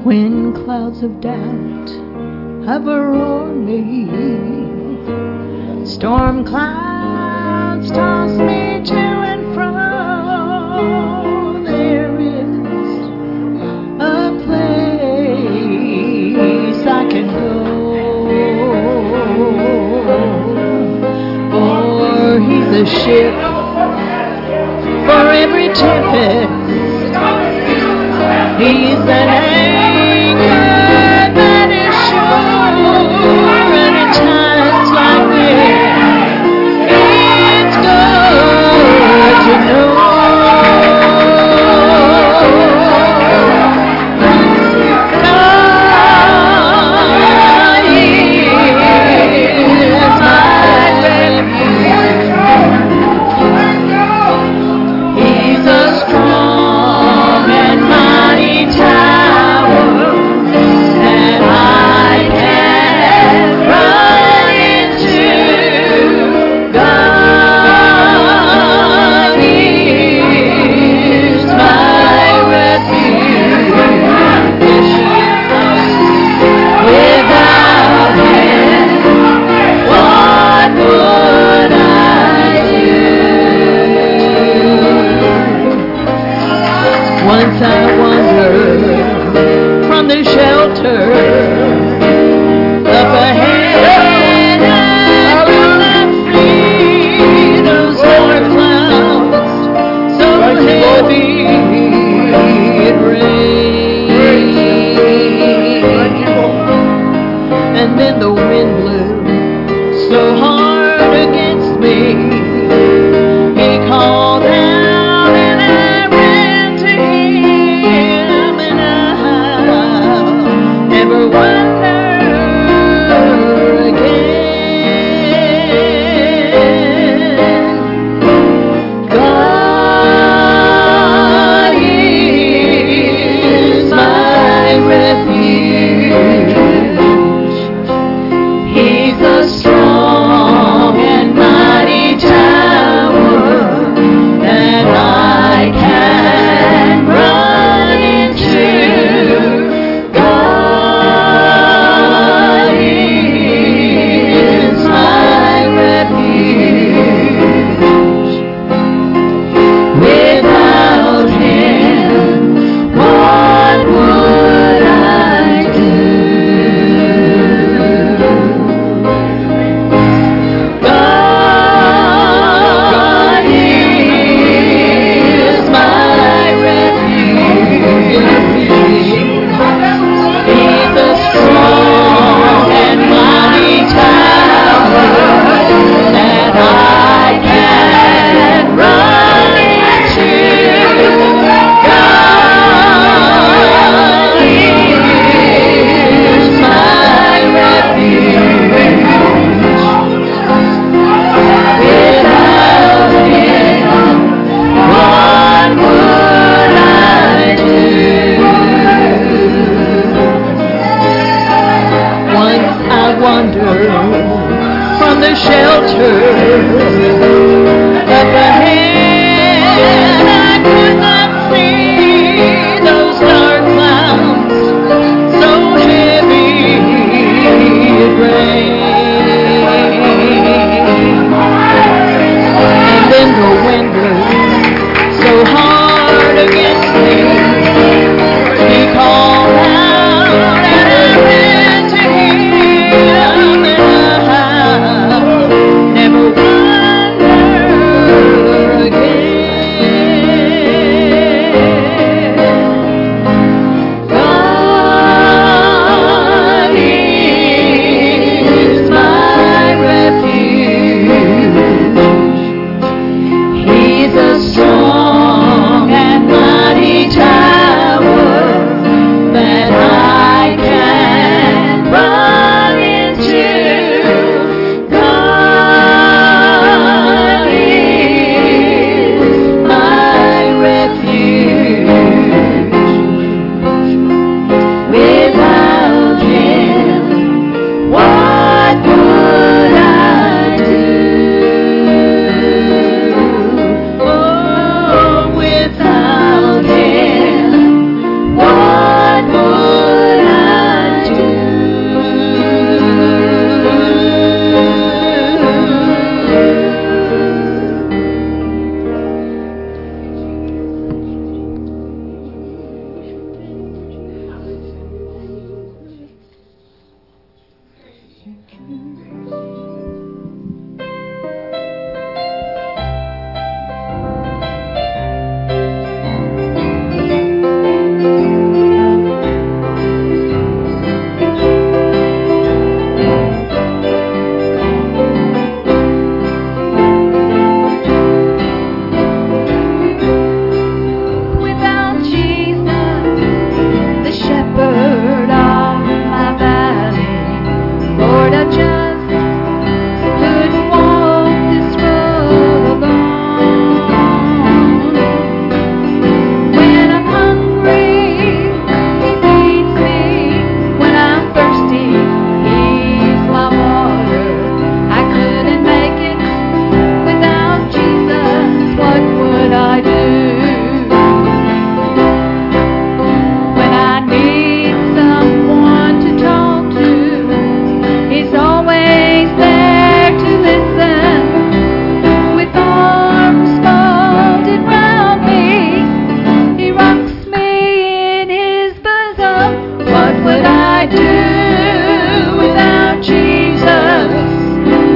When clouds of doubt hover o'er me, storm clouds toss me to and fro. There is a place I can go, for He's a ship for every tempest. He's an anchor that is sure, and in times like this, it's good to know God is my refuge. He's a strong and mighty tower that I can run into. God is my refuge. Without Him, what would I do? Once I wandered from the shelter up ahead. I could not see those dark clouds so heavy it rained. And then the wind blew so hard against me. He called out and I ran to Him, and I'll never wonder again. God is my refuge. He's a strong and mighty tower that I can run into. God is my refuge. Without Him, what would I do? God is my refuge. He's a strong and mighty tower that I can run into. God is my refuge. Without Him, what would I do? Once I wandered from the shelter up ahead. I could not see those dark clouds so heavy it rained. And then the wind blew so hard against me. He called out and I ran to Him, and I'll never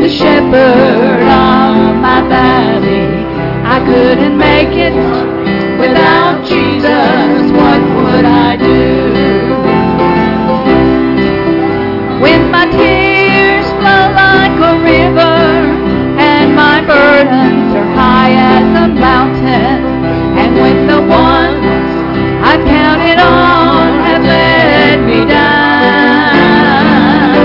the shepherd of my valley. I couldn't make it without Jesus. What would I do? When my tears flow like a river and my burdens are high as a mountain, and when the ones I counted on have let me down,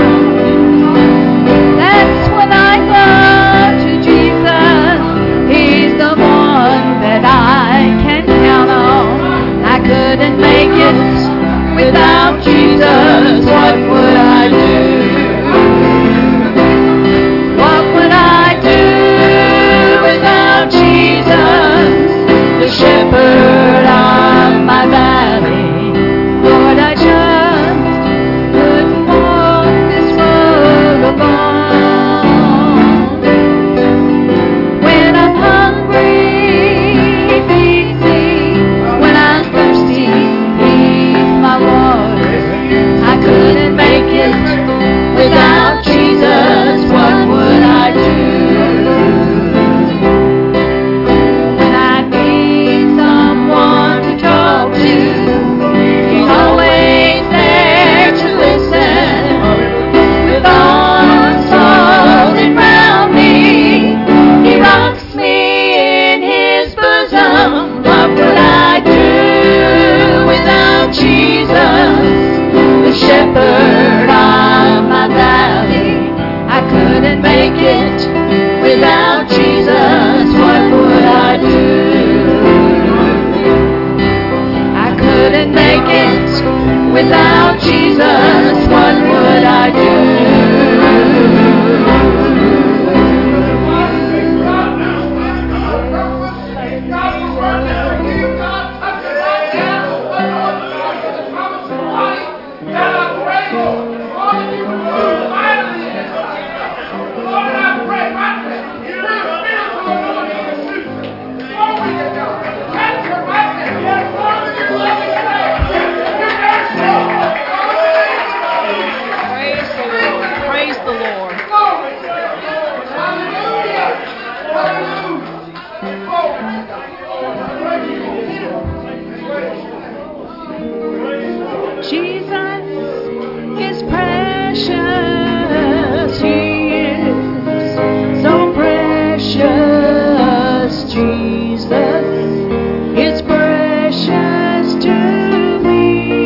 that's when I go to Jesus. He's the one that I can count on. I couldn't make it without Jesus. What would I do? What would I do without Jesus, the shepherd of my valley? Lord, I just couldn't walk this road alone. When I'm hungry, feed me. When I'm thirsty, he's my water. I couldn't make it without Jesus. What would I do? When I need someone to talk to, he's always there to listen. With arms folded round me, he rocks me in his bosom. What would I do without Jesus, the shepherd of my valley? I couldn't make it without Jesus. What would I do? I couldn't make it without Jesus. What would I do? Praise the Lord. Jesus is precious. He is so precious. Jesus is precious to me.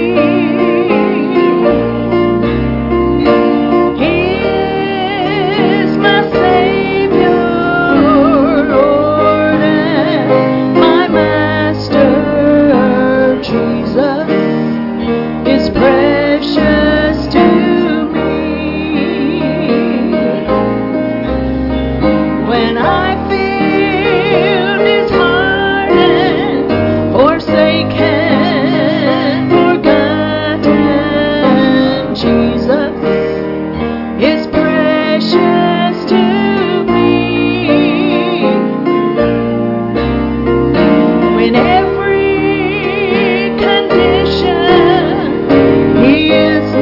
He is my Savior, Lord, and my Master. Jesus is precious to me. When I feel disheartened, forsaken, forgotten, Jesus is precious to me. When every condition He is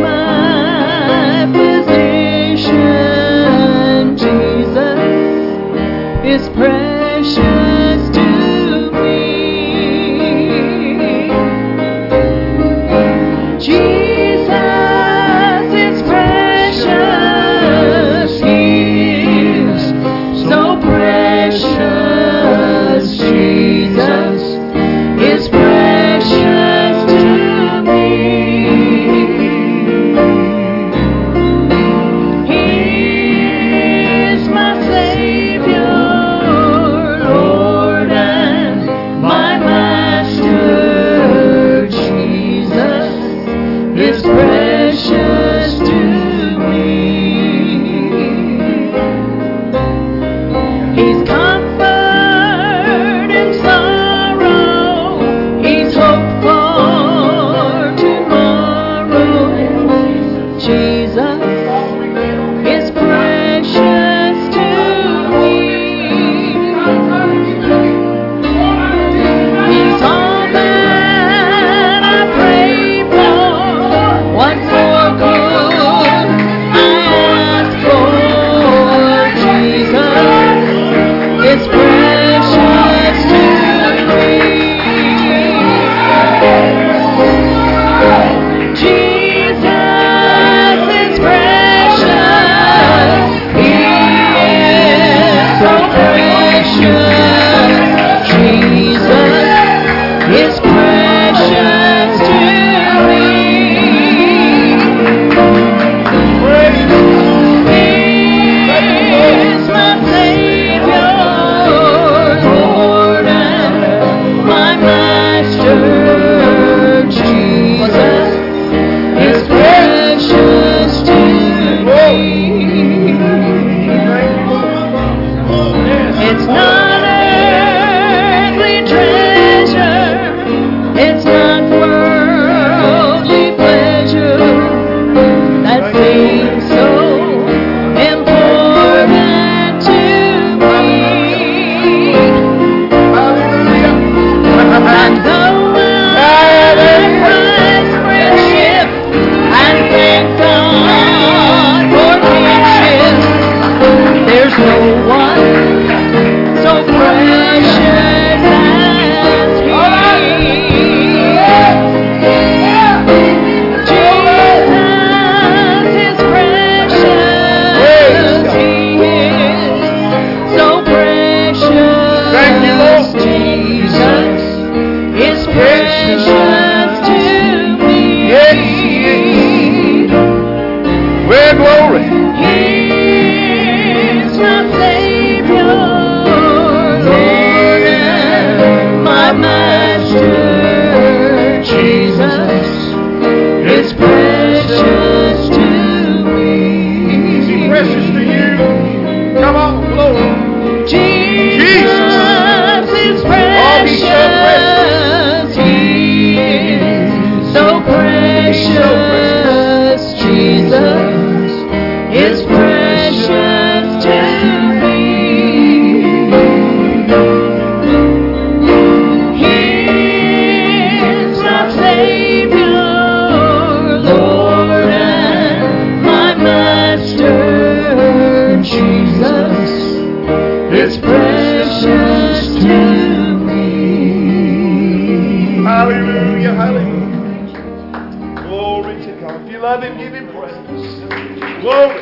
to God. If you love Him, give Him praise. Glory.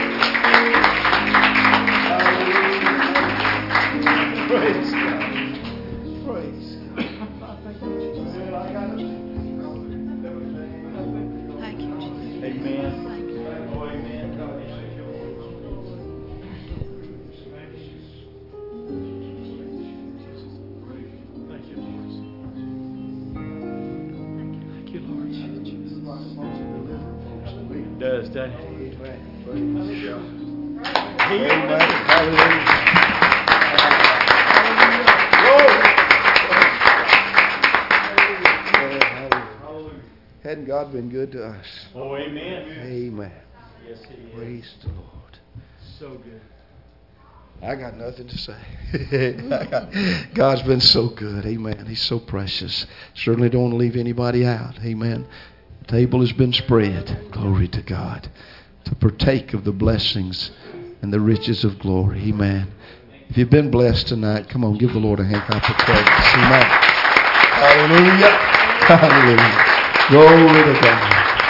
Praise God. Praise God. Thank you, Jesus. Amen. Thank you, Lord. Thank you, Lord. It does, doesn't it? Hadn't God been good to us? Oh, amen. Amen. Yes, He is. Praise the Lord. So good. I got nothing to say. God's been so good. Amen. He's so precious. Certainly don't want to leave anybody out. Amen. The table has been spread. Glory to God. To partake of the blessings and the riches of glory. Amen. If you've been blessed tonight, come on, give the Lord a hand clap of praise. Amen. Hallelujah. Hallelujah. Glory to God.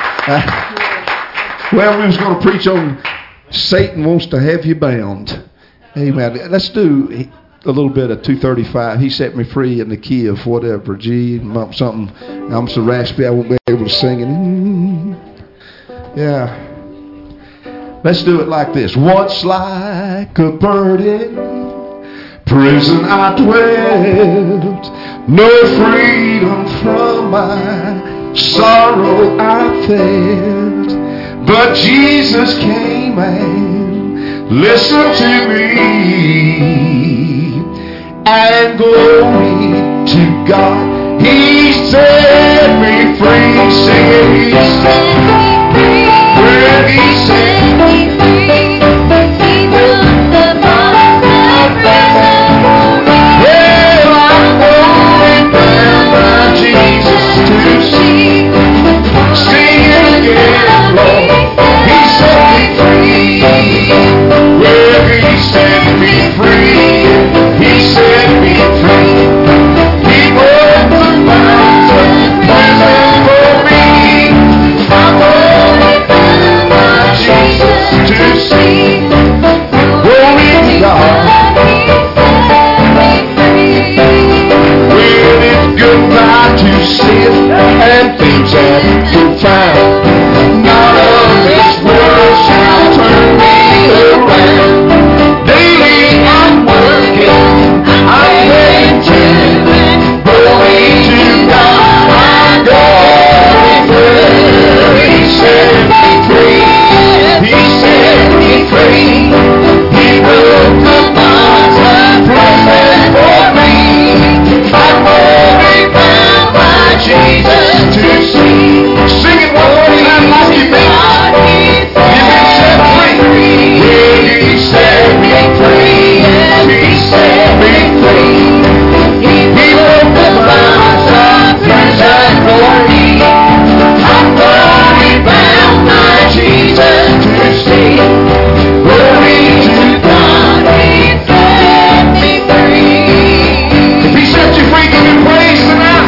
Well, we was going to preach on Satan wants to have you bound. Amen. Let's do a little bit of 235. He set me free in the key of whatever, G, something. I'm so raspy I won't be able to sing it. Yeah. Let's do it like this. Once like a bird in prison I dwelt, no freedom from my sorrow I felt, but Jesus came and listened to me, and glory to God, He set me free. Sing it, He set me free. When He set me free, He took the bonds of prison. Well, I'm going bound by Jesus to see. Sing it again, Lord. He set me free. Well, He set me free. He set me free. He broke the bonds of prison for me. I'm going bound by Jesus to see. Glory to God. Well, it's goodbye to sin and things that you found. None of this world shall turn me around. Daily I'm working, I'm praying to Him. Glory to God, I'm going through. He set me free. He set me free. He broke the bonds of prison for me. I'm going bound by Jesus to see. Sing it one more time like you've been. You've been set free. Well, He set me free. He set me free. He broke the bonds of prison for me. I'm going bound by Jesus to see. Glory to God, He set me free. If He set you free, give Him praise tonight.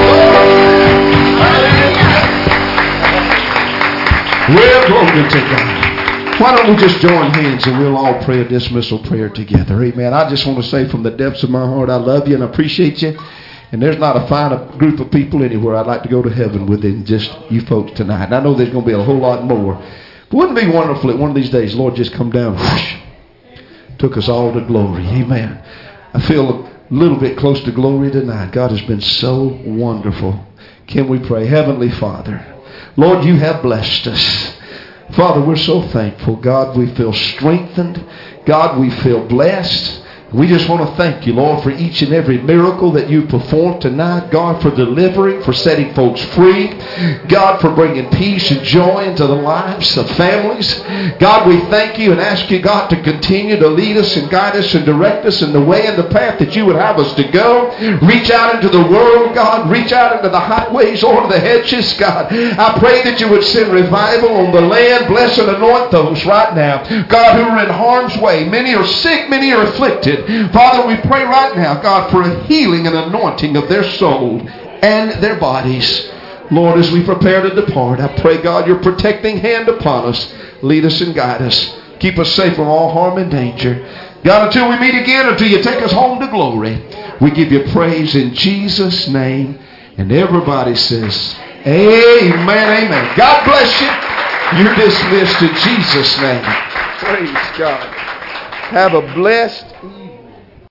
Well, glory to God. Why don't we just join hands and we'll all pray a dismissal prayer together. Amen. I just want to say from the depths of my heart, I love you and appreciate you. And there's not a finer group of people anywhere I'd like to go to heaven with than just you folks tonight. And I know there's going to be a whole lot more. But wouldn't it be wonderful that one of these days, Lord, just come down, whoosh, took us all to glory. Amen. I feel a little bit close to glory tonight. God has been so wonderful. Can we pray? Heavenly Father, Lord, you have blessed us. Father, we're so thankful. God, we feel strengthened. God, we feel blessed. We just want to thank you, Lord, for each and every miracle that you performed tonight. God, for delivering, for setting folks free. God, for bringing peace and joy into the lives of families. God, we thank you and ask you, God, to continue to lead us and guide us and direct us in the way and the path that you would have us to go. Reach out into the world, God. Reach out into the highways, over the hedges, God. I pray that you would send revival on the land. Bless and anoint those right now, God, who are in harm's way. Many are sick, many are afflicted. Father, we pray right now, God, for a healing and anointing of their soul and their bodies. Lord, as we prepare to depart, I pray, God, your protecting hand upon us. Lead us and guide us. Keep us safe from all harm and danger. God, until we meet again, until you take us home to glory, we give you praise in Jesus' name. And everybody says, amen, amen. God bless you. You're dismissed in Jesus' name. Praise God. Have a blessed